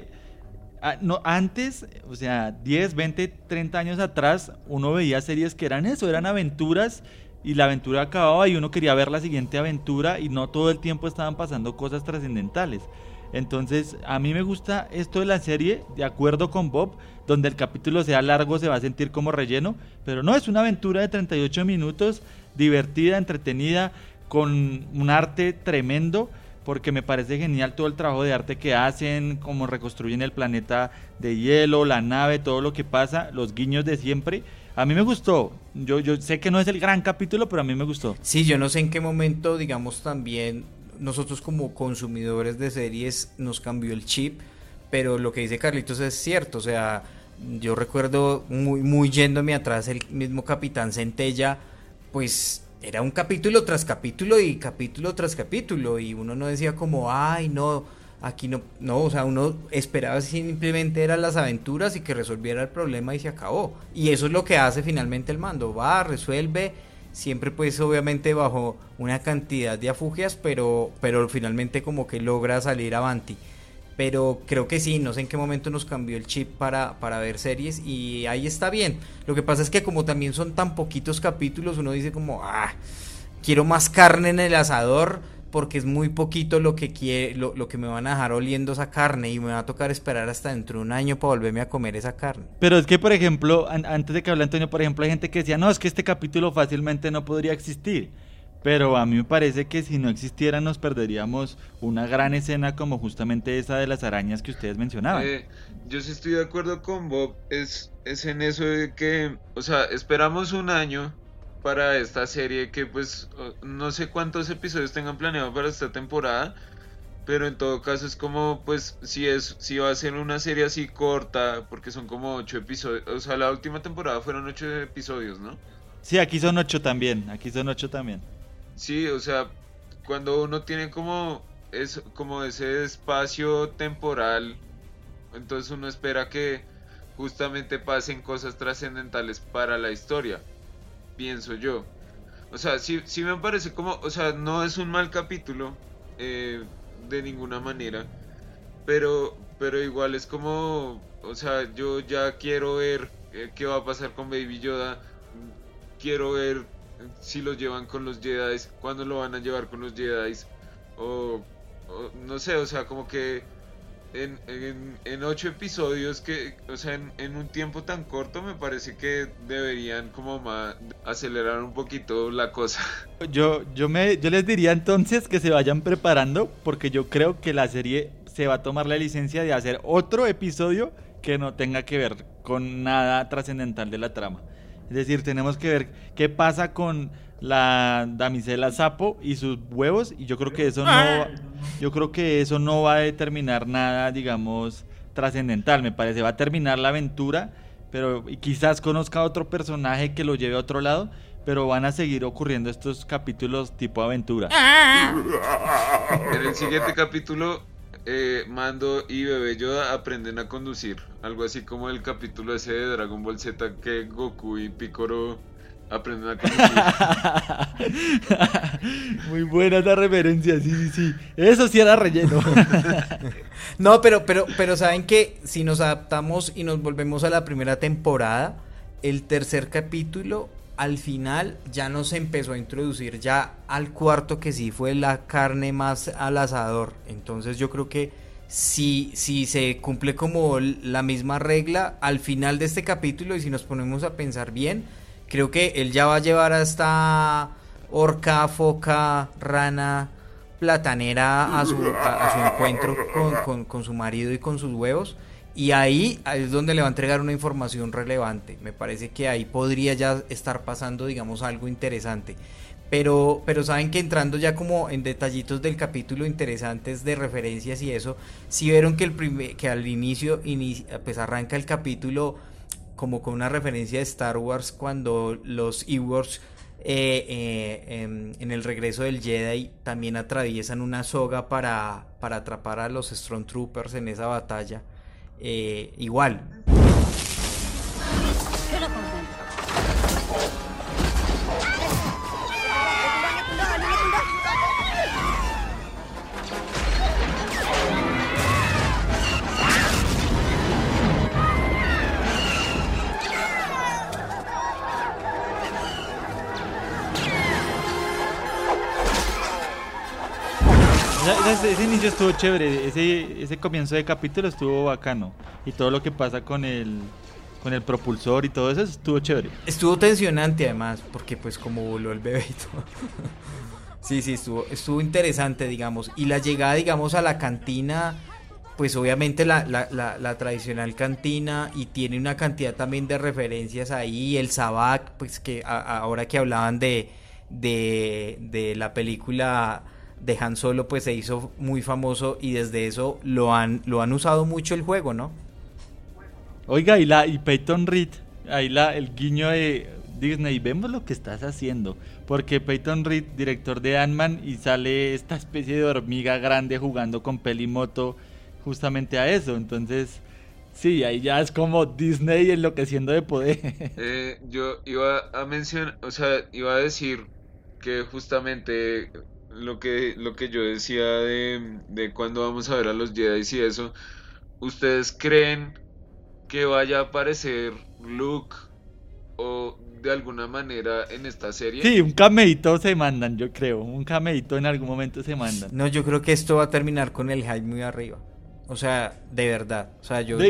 antes, o sea, 10, 20, 30 años atrás, uno veía series que eran eso, eran aventuras, y la aventura acababa y uno quería ver la siguiente aventura, y no todo el tiempo estaban pasando cosas trascendentales. Entonces a mí me gusta esto de la serie, de acuerdo con Bob, donde el capítulo sea largo se va a sentir como relleno, pero no, es una aventura de 38 minutos, divertida, entretenida, con un arte tremendo, porque me parece genial todo el trabajo de arte que hacen, cómo reconstruyen el planeta de hielo, la nave, todo lo que pasa, los guiños de siempre. A mí me gustó, yo sé que no es el gran capítulo, pero a mí me gustó. Sí, yo no sé en qué momento, digamos, también nosotros como consumidores de series nos cambió el chip, pero lo que dice Carlitos es cierto. O sea, yo recuerdo muy yéndome atrás, el mismo Capitán Centella, pues era un capítulo tras capítulo y capítulo tras capítulo, y uno no decía como, ay no, aquí no, o sea, uno esperaba simplemente eran las aventuras y que resolviera el problema y se acabó. Y eso es lo que hace finalmente el Mando, va, resuelve, siempre pues obviamente bajo una cantidad de afugias, pero finalmente como que logra salir avanti. Pero creo que sí, no sé en qué momento nos cambió el chip para ver series, y ahí está bien. Lo que pasa es que como también son tan poquitos capítulos, uno dice como, quiero más carne en el asador, porque es muy poquito lo que lo que me van a dejar oliendo esa carne, y me va a tocar esperar hasta dentro de un año para volverme a comer esa carne. Pero es que, por ejemplo, antes de que hable Antonio, por ejemplo, hay gente que decía, no, es que este capítulo fácilmente no podría existir. Pero a mí me parece que si no existiera nos perderíamos una gran escena como justamente esa de las arañas que ustedes mencionaban. Yo sí estoy de acuerdo con Bob, es en eso de que, o sea, esperamos un año para esta serie que pues no sé cuántos episodios tengan planeado para esta temporada, pero en todo caso es como, pues si va a ser una serie así corta, porque son como 8 episodios, o sea, la última temporada fueron 8 episodios, ¿no? Sí, aquí son 8 también. Sí, o sea, cuando uno tiene como ese espacio temporal, entonces uno espera que justamente pasen cosas trascendentales para la historia, pienso yo. O sea, sí me parece como, o sea, no es un mal capítulo de ninguna manera, pero igual es como, o sea, yo ya quiero ver qué va a pasar con Baby Yoda, quiero ver si lo llevan con los Jedi, cuándo lo van a llevar con los Jedi, o no sé, o sea, como que en 8 episodios que, o sea, en un tiempo tan corto, me parece que deberían como acelerar un poquito la cosa. Yo les diría entonces que se vayan preparando, porque yo creo que la serie se va a tomar la licencia de hacer otro episodio que no tenga que ver con nada trascendental de la trama. Es decir, tenemos que ver qué pasa con la damisela sapo y sus huevos, y yo creo que eso no va a determinar nada, digamos, trascendental. Me parece, va a terminar la aventura, pero y quizás conozca a otro personaje que lo lleve a otro lado, pero van a seguir ocurriendo estos capítulos tipo aventura. En el siguiente capítulo Mando y Bebé Yoda aprenden a conducir. Algo así como el capítulo ese de Dragon Ball Z que Goku y Piccolo aprenden a conducir. Muy buena esa referencia, sí. Eso sí era relleno. No, pero saben que si nos adaptamos y nos volvemos a la primera temporada, el tercer capítulo al final ya nos empezó a introducir ya al cuarto, que sí fue la carne más al asador. Entonces yo creo que si se cumple como la misma regla al final de este capítulo, y si nos ponemos a pensar bien, creo que él ya va a llevar a esta orca, foca, rana, platanera a su encuentro con su marido y con sus huevos. Y ahí es donde le va a entregar una información relevante. Me parece que ahí podría ya estar pasando, digamos, algo interesante. Pero saben que entrando ya como en detallitos del capítulo interesantes de referencias y eso, sí vieron que al inicio pues arranca el capítulo como con una referencia de Star Wars, cuando los Ewoks en el regreso del Jedi también atraviesan una soga para atrapar a los Stormtroopers en esa batalla. Igual. Ese inicio estuvo chévere, ese comienzo de capítulo estuvo bacano. Y todo lo que pasa con el propulsor y todo eso estuvo chévere. Estuvo tensionante además, porque pues como voló el bebé y todo. Sí, estuvo interesante, digamos. Y la llegada, digamos, a la cantina, pues obviamente la tradicional cantina, y tiene una cantidad también de referencias ahí. El sabak, pues que ahora que hablaban de la película de Han Solo, pues se hizo muy famoso, y desde eso lo han usado mucho el juego, ¿no? Oiga, y Peyton Reed, ahí el guiño de Disney, vemos lo que estás haciendo, porque Peyton Reed, director de Ant-Man, y sale esta especie de hormiga grande jugando con Pelimoto justamente a eso. Entonces sí, ahí ya es como Disney enloqueciendo de poder. Yo iba a mencionar, o sea, iba a decir que justamente lo que yo decía de cuando vamos a ver a los Jedi y eso, ¿ustedes creen que vaya a aparecer Luke o de alguna manera en esta serie? Sí, un cameíto se mandan, yo creo. Un cameíto en algún momento se mandan. No, yo creo que esto va a terminar con el hype muy arriba. O sea, de verdad. O sea, yo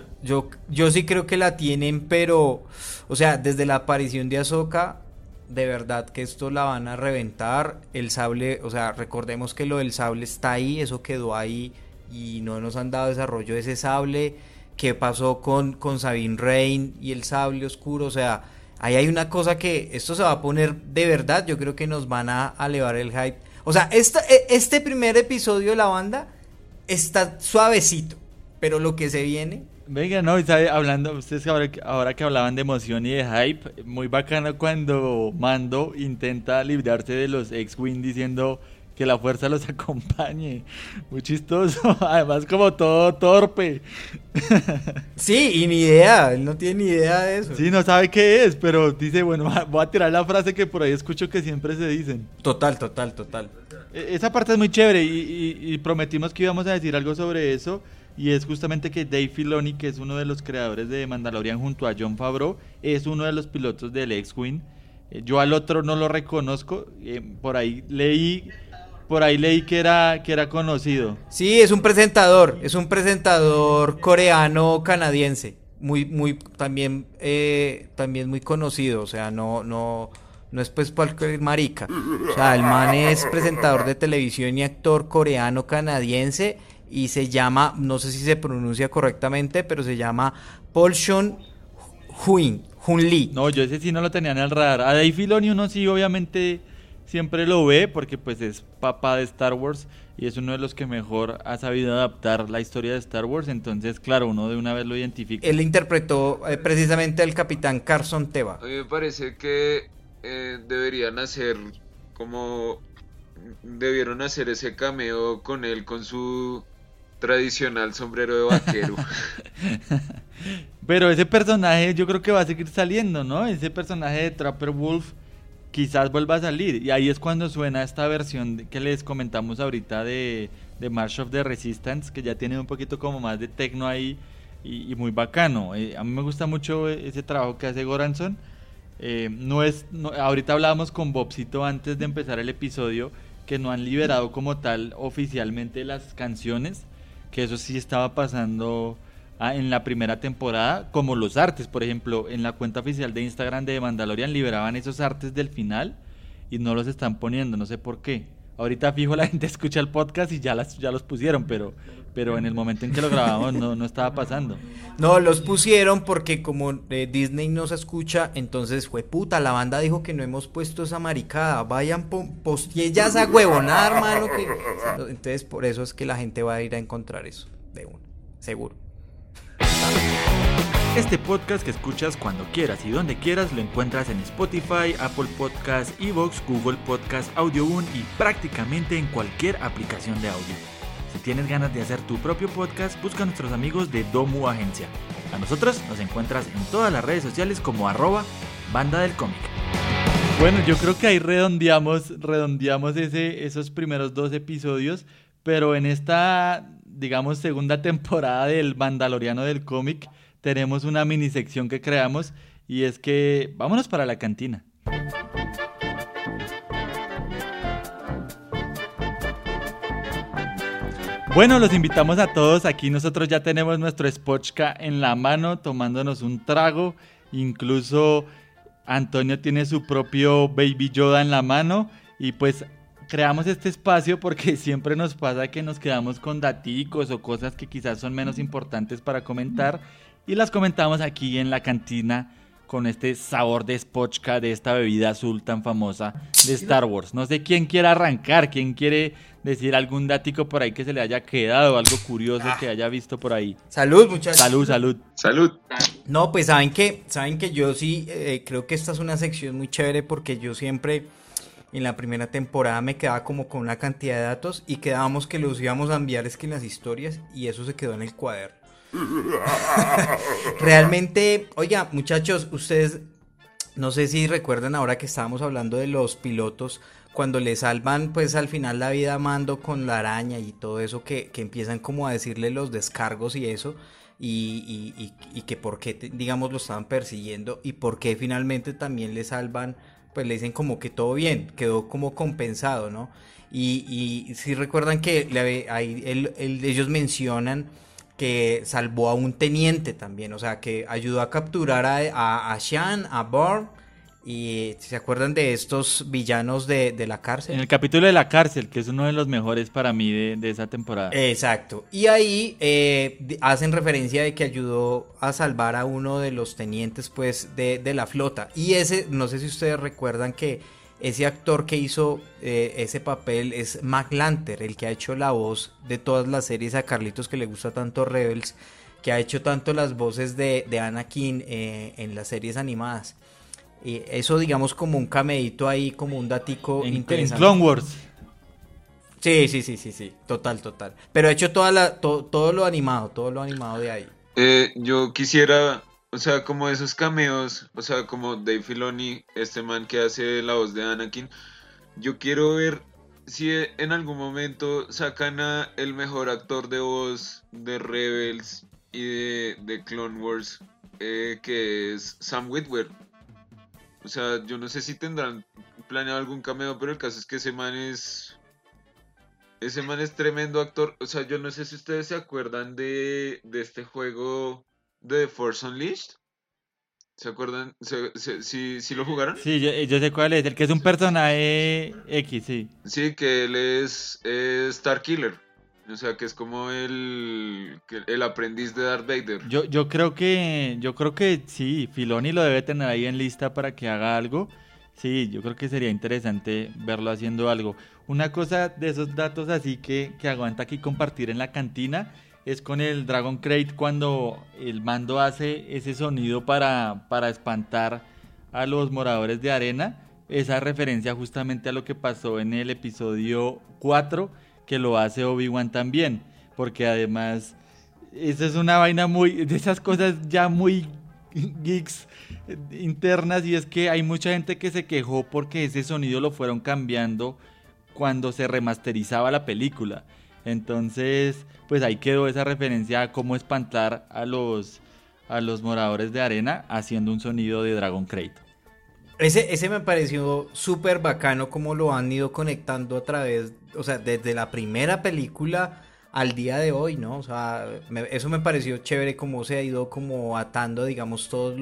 sí creo que la tienen, pero, o sea, desde la aparición de Ahsoka, de verdad que esto la van a reventar. El sable, o sea, recordemos que lo del sable está ahí, eso quedó ahí y no nos han dado desarrollo de ese sable. ¿Qué pasó con Sabine Wren y el sable oscuro? O sea, ahí hay una cosa que esto se va a poner de verdad. Yo creo que nos van a elevar el hype. O sea, este primer episodio de la banda está suavecito, pero lo que se viene... Venga, no, y sabe, hablando, ustedes ahora que hablaban de emoción y de hype, muy bacano cuando Mando intenta librarse de los X-Wing diciendo que la fuerza los acompañe. Muy chistoso, además como todo torpe. Sí, y ni idea, él no tiene ni idea de eso. Sí, no sabe qué es, pero dice, bueno, voy a tirar la frase que por ahí escucho que siempre se dicen. Total. Esa parte es muy chévere y prometimos que íbamos a decir algo sobre eso. Y es justamente que Dave Filoni, que es uno de los creadores de Mandalorian junto a Jon Favreau, es uno de los pilotos del X-Wing. Yo al otro no lo reconozco, por ahí leí que era conocido. Sí, es un presentador coreano canadiense, muy también muy conocido, o sea, no es pues cualquier marica. O sea, el man es presentador de televisión y actor coreano canadiense. Y se llama, no sé si se pronuncia correctamente, pero se llama Paul Sean Hun Lee. No, yo ese sí no lo tenía en el radar. A Dave Filoni uno sí obviamente siempre lo ve porque pues es papá de Star Wars y es uno de los que mejor ha sabido adaptar la historia de Star Wars. Entonces, claro, uno de una vez lo identifica. Él interpretó precisamente al capitán Carson Teva. A mí me parece que debieron hacer ese cameo con él, con su tradicional sombrero de vaquero. Pero ese personaje yo creo que va a seguir saliendo, ¿no? Ese personaje de Trapper Wolf quizás vuelva a salir. Y ahí es cuando suena esta versión que les comentamos ahorita de March of the Resistance, que ya tiene un poquito como más de techno ahí y muy bacano. A mí me gusta mucho ese trabajo que hace Goranson. Ahorita hablábamos con Bobcito antes de empezar el episodio que no han liberado como tal oficialmente las canciones, que eso sí estaba pasando en la primera temporada, como los artes. Por ejemplo, en la cuenta oficial de Instagram de Mandalorian liberaban esos artes del final y no los están poniendo, no sé por qué. Ahorita fijo la gente escucha el podcast y ya los pusieron, pero en el momento en que lo grabamos no estaba pasando. No, los pusieron porque como Disney no se escucha, entonces fue puta, la banda dijo que no hemos puesto esa maricada, vayan postillas esa huevonada, hermano, entonces por eso es que la gente va a ir a encontrar eso, de uno, seguro. Este podcast que escuchas cuando quieras y donde quieras lo encuentras en Spotify, Apple Podcasts, Evox, Google Podcasts, Audioboom y prácticamente en cualquier aplicación de audio. Si tienes ganas de hacer tu propio podcast, busca a nuestros amigos de Domu Agencia. A nosotros nos encuentras en todas las redes sociales como @Banda del Cómic. Bueno, yo creo que ahí redondeamos esos primeros 2 episodios, pero en esta, digamos, segunda temporada del Mandaloriano del cómic tenemos una mini sección que creamos y es que vámonos para la cantina. Bueno, los invitamos a todos. Aquí nosotros ya tenemos nuestro Spochka en la mano, tomándonos un trago. Incluso Antonio tiene su propio Baby Yoda en la mano. Y pues creamos este espacio porque siempre nos pasa que nos quedamos con daticos o cosas que quizás son menos importantes para comentar. Y las comentamos aquí en la cantina con este sabor de Spochka, de esta bebida azul tan famosa de Star Wars. No sé quién quiere arrancar, quién quiere decir algún dático por ahí que se le haya quedado, algo curioso que haya visto por ahí. Salud, muchachos. Salud. No, pues saben que yo sí creo que esta es una sección muy chévere porque yo siempre en la primera temporada me quedaba como con una cantidad de datos y quedábamos que los íbamos a enviar es que en las historias y eso se quedó en el cuaderno. Realmente, oiga, muchachos, ustedes no sé si recuerdan ahora que estábamos hablando de los pilotos, cuando le salvan pues al final la vida a Mando con la araña y todo eso, que empiezan como a decirle los descargos y eso, y que por qué digamos lo estaban persiguiendo y por qué finalmente también le salvan, pues le dicen como que todo bien, quedó como compensado, ¿no? Y si recuerdan que ellos mencionan que salvó a un teniente también, o sea, que ayudó a capturar a Shan, a Borg, y ¿se acuerdan de estos villanos de la cárcel? En el capítulo de la cárcel, que es uno de los mejores para mí de esa temporada. Exacto, y ahí hacen referencia de que ayudó a salvar a uno de los tenientes, pues, de la flota, y ese, no sé si ustedes recuerdan que ese actor que hizo ese papel es Mac Lanter, el que ha hecho la voz de todas las series a Carlitos que le gusta tanto Rebels, que ha hecho tanto las voces de Anakin en las series animadas. Eso digamos como un cameíto ahí, como un datico interesante. En Clone Wars. Sí, total. Pero ha hecho todo lo animado de ahí. Yo quisiera... O sea, como esos cameos, o sea, como Dave Filoni, este man que hace la voz de Anakin, yo quiero ver si en algún momento sacan a el mejor actor de voz de Rebels y de Clone Wars, que es Sam Witwer. O sea, yo no sé si tendrán planeado algún cameo, pero el caso es que ese man es tremendo actor. O sea, yo no sé si ustedes se acuerdan de este juego de Force Unleashed. ¿Se acuerdan? ¿Sí lo jugaron? Sí, yo sé cuál es, el que es un personaje X, sí. Sí, que él es Starkiller. O sea, que es como el aprendiz de Darth Vader. Yo creo que sí, Filoni lo debe tener ahí en lista para que haga algo. Sí, yo creo que sería interesante verlo haciendo algo. Una cosa de esos datos así que aguanta aquí compartir en la cantina es con el Dragon Crate, cuando el Mando hace ese sonido para espantar a los moradores de arena. Esa referencia justamente a lo que pasó en el episodio 4, que lo hace Obi-Wan también. porque además eso es una vaina muy, de esas cosas ya muy geeks internas, y es que hay mucha gente que se quejó porque ese sonido lo fueron cambiando cuando se remasterizaba la película. Entonces, pues ahí quedó esa referencia a cómo espantar a los moradores de arena haciendo un sonido de Dragon Crate. Ese me pareció súper bacano como lo han ido conectando a través, o sea, desde la primera película al día de hoy, ¿no? O sea, eso me pareció chévere cómo se ha ido como atando, digamos, todos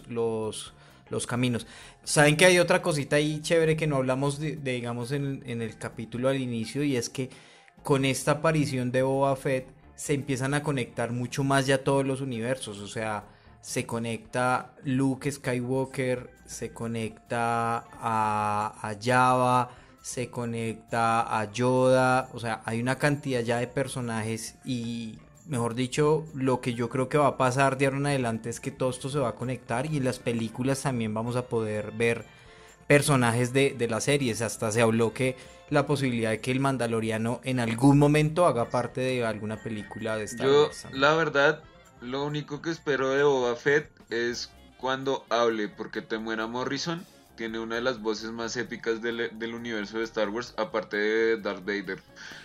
los caminos. Saben que hay otra cosita ahí chévere que no hablamos digamos, en el capítulo al inicio, y es que con esta aparición de Boba Fett se empiezan a conectar mucho más ya todos los universos, o sea, se conecta Luke Skywalker, se conecta a Jabba, se conecta a Yoda, o sea, hay una cantidad ya de personajes y, mejor dicho, lo que yo creo que va a pasar de ahora en adelante es que todo esto se va a conectar, y en las películas también vamos a poder ver personajes de las series. Hasta se habló que la posibilidad de que el Mandaloriano en algún momento haga parte de alguna película de Star Wars. Yo, la verdad, lo único que espero de Boba Fett es cuando hable, porque Temuera Morrison tiene una de las voces más épicas del universo de Star Wars, aparte de Darth Vader.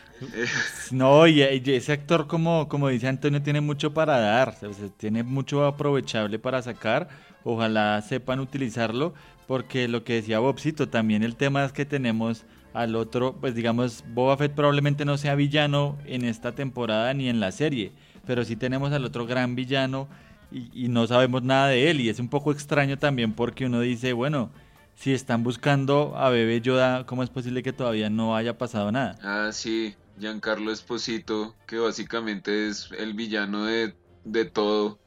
No, y ese actor, como dice Antonio, tiene mucho para dar, o sea, tiene mucho aprovechable para sacar. Ojalá sepan utilizarlo, porque lo que decía Bobcito, también el tema es que tenemos al otro, pues digamos, Boba Fett probablemente no sea villano en esta temporada ni en la serie, pero sí tenemos al otro gran villano y no sabemos nada de él, y es un poco extraño también porque uno dice, bueno, si están buscando a Bebé Yoda, ¿cómo es posible que todavía no haya pasado nada? Ah, sí, Giancarlo Esposito, que básicamente es el villano de todo.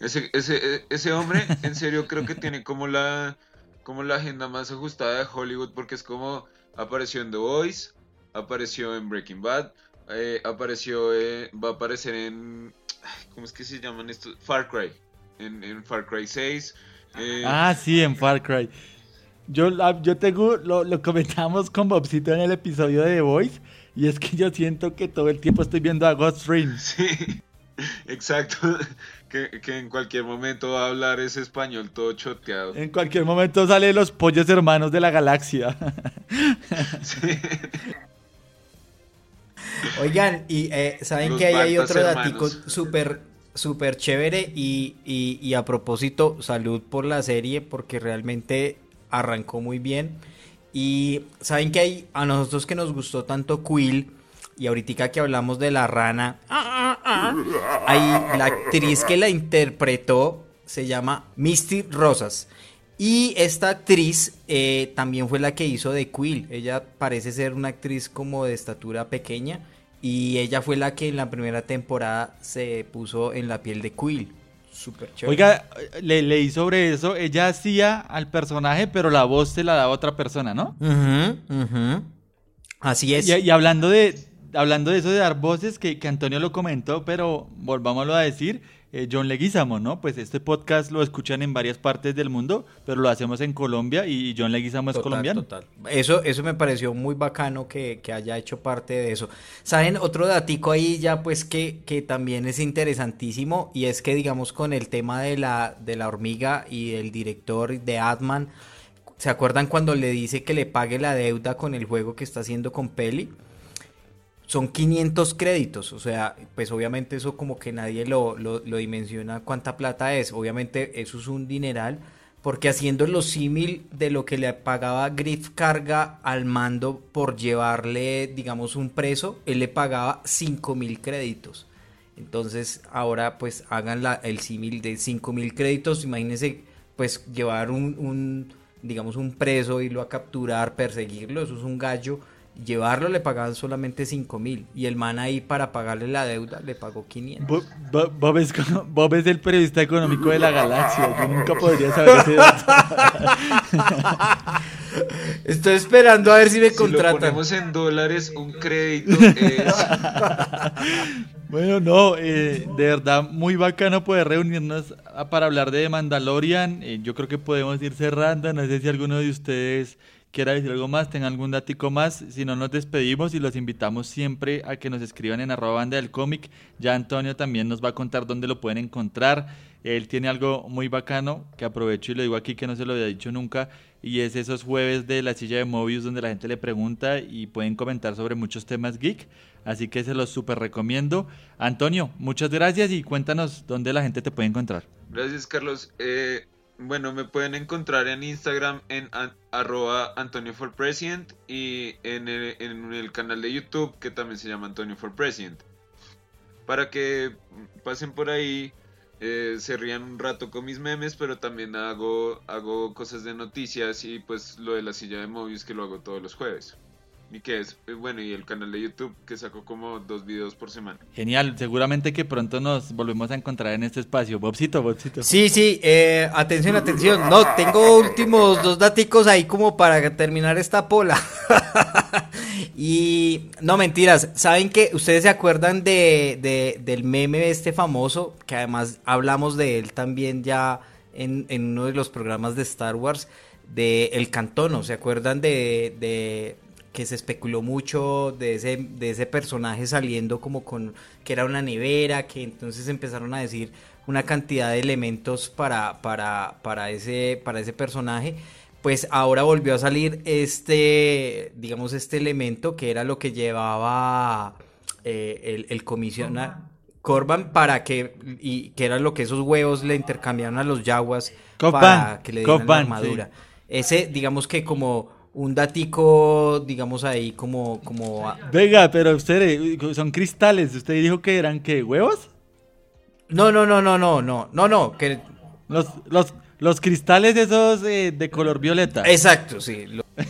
Ese hombre, en serio, creo que tiene como la agenda más ajustada de Hollywood, porque es como apareció en The Voice, apareció en Breaking Bad, va a aparecer en, ¿cómo es que se llaman estos? Far Cry, en Far Cry 6. Sí, en Far Cry. Yo tengo, lo comentamos con Bobcito en el episodio de The Voice, y es que yo siento que todo el tiempo estoy viendo a Ghost Ring. Sí, exacto, que en cualquier momento va a hablar ese español todo choteado. En cualquier momento sale Los Pollos Hermanos de la Galaxia. Sí. Oigan, y saben que ahí hay otro datico súper chévere, y a propósito, salud por la serie, porque realmente arrancó muy bien. Y saben que hay, a nosotros que nos gustó tanto Quill, y ahorita que hablamos de la rana, hay la actriz que la interpretó, se llama Misty Rosas, y esta actriz también fue la que hizo de Quill. Ella parece ser una actriz como de estatura pequeña, y ella fue la que en la primera temporada se puso en la piel de Quill. Súper chévere. Oiga, leí sobre eso, ella hacía al personaje, pero la voz se la daba otra persona, ¿no? Así es. Y hablando de eso de dar voces, que Antonio lo comentó, pero volvámoslo a decir, John Leguizamo, ¿no? Pues este podcast lo escuchan en varias partes del mundo, pero lo hacemos en Colombia, y John Leguizamo es colombiano. Total. Eso me pareció muy bacano que haya hecho parte de eso. ¿Saben? Otro datico ahí ya, pues, que también es interesantísimo, y es que, digamos, con el tema de la hormiga y el director de Ant-Man, ¿se acuerdan cuando le dice que le pague la deuda con el juego que está haciendo con Peli? Son 500 créditos, o sea, pues obviamente eso como que nadie lo dimensiona cuánta plata es. Obviamente eso es un dineral, porque haciendo los símil de lo que le pagaba Griff Karga al mando por llevarle, digamos, un preso, él le pagaba 5,000 créditos. Entonces ahora pues hagan el símil de 5,000 créditos, imagínense pues llevar digamos un preso, irlo a capturar, perseguirlo, eso es un gallo. Llevarlo le pagaban solamente 5,000, y el man ahí para pagarle la deuda le pagó 500. Bob es el periodista económico de la galaxia. Yo nunca podría saber ese dato. Estoy esperando a ver si me contratan. Si lo ponemos en dólares, un crédito es... Bueno, no, de verdad muy bacano poder reunirnos para hablar de Mandalorian. Yo creo que podemos ir cerrando. No sé si alguno de ustedes quiera decir algo más, tenga algún datico más. Si no, nos despedimos y los invitamos siempre a que nos escriban en @bandadelcomic. Ya Antonio también nos va a contar dónde lo pueden encontrar. Él tiene algo muy bacano que aprovecho y lo digo aquí, que no se lo había dicho nunca, y es esos jueves de la silla de Mobius donde la gente le pregunta y pueden comentar sobre muchos temas geek, así que se los súper recomiendo. Antonio, muchas gracias y cuéntanos dónde la gente te puede encontrar. Gracias, Carlos. Bueno, me pueden encontrar en Instagram en @AntonioForPresident y en el canal de YouTube que también se llama Antonio for President. Para que pasen por ahí, se rían un rato con mis memes, pero también hago cosas de noticias y pues lo de la silla de Mobius que lo hago todos los jueves. Y que es, bueno, y el canal de YouTube que saco como 2 videos por semana. Genial, seguramente que pronto nos volvemos a encontrar en este espacio. Bobcito. Sí, atención. No, tengo últimos 2 daticos ahí como para terminar esta pola. Y no, mentiras, ¿saben qué? ¿Ustedes se acuerdan del meme este famoso? Que además hablamos de él también ya en uno de los programas de Star Wars, de El Cantono. ¿Se acuerdan de que se especuló mucho de ese personaje saliendo como con que era una nevera, que entonces empezaron a decir una cantidad de elementos para ese personaje? Pues ahora volvió a salir este elemento que era lo que llevaba el comisionado Corban y que era lo que esos huevos le intercambiaron a los yaguas para que le dieran la armadura. Sí. Ese, digamos que como un datico, digamos ahí como... Venga, pero ustedes son cristales. ¿Usted dijo que eran qué, huevos? No, que... Los cristales esos de color violeta. Exacto, sí.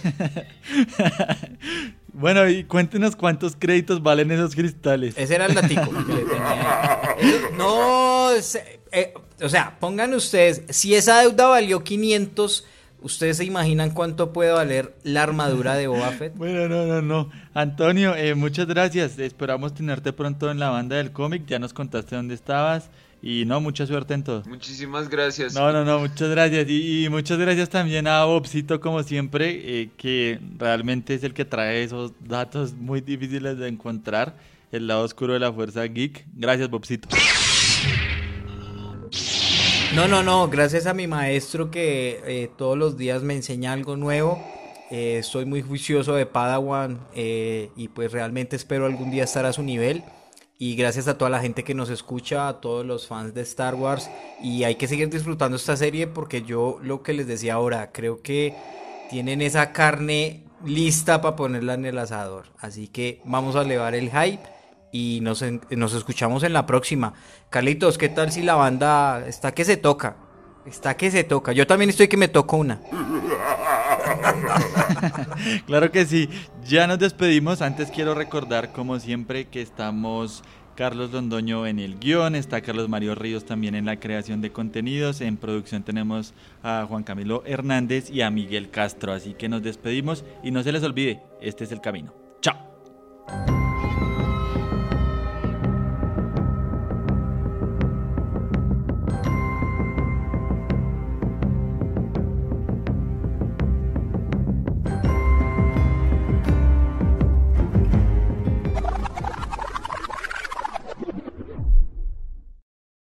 Bueno, y cuéntenos cuántos créditos valen esos cristales. Ese era el datico que le tenía. No, o sea, pongan ustedes, si esa deuda valió 500... ¿Ustedes se imaginan cuánto puede valer la armadura de Boba Fett? Bueno, no. Antonio, muchas gracias. Esperamos tenerte pronto en la banda del cómic. Ya nos contaste dónde estabas. Y no, mucha suerte en todo. Muchísimas gracias. No, muchas gracias. Y muchas gracias también a Bobcito, como siempre, que realmente es el que trae esos datos muy difíciles de encontrar. El lado oscuro de la fuerza geek. Gracias, Bobcito. No, gracias a mi maestro que todos los días me enseña algo nuevo. Soy muy juicioso de Padawan y pues realmente espero algún día estar a su nivel. Y gracias a toda la gente que nos escucha, a todos los fans de Star Wars. Y hay que seguir disfrutando esta serie porque yo lo que les decía ahora, creo que tienen esa carne lista para ponerla en el asador. Así que vamos a elevar el hype. Y nos escuchamos en la próxima. Carlitos, ¿qué tal si la banda está que se toca? Yo también estoy que me toco una. Claro que sí. Ya nos despedimos. Antes quiero recordar, como siempre, que estamos Carlos Londoño en el guión, está Carlos Mario Ríos también en la creación de contenidos. En producción tenemos a Juan Camilo Hernández y a Miguel Castro. Así que nos despedimos y no se les olvide, este es el camino.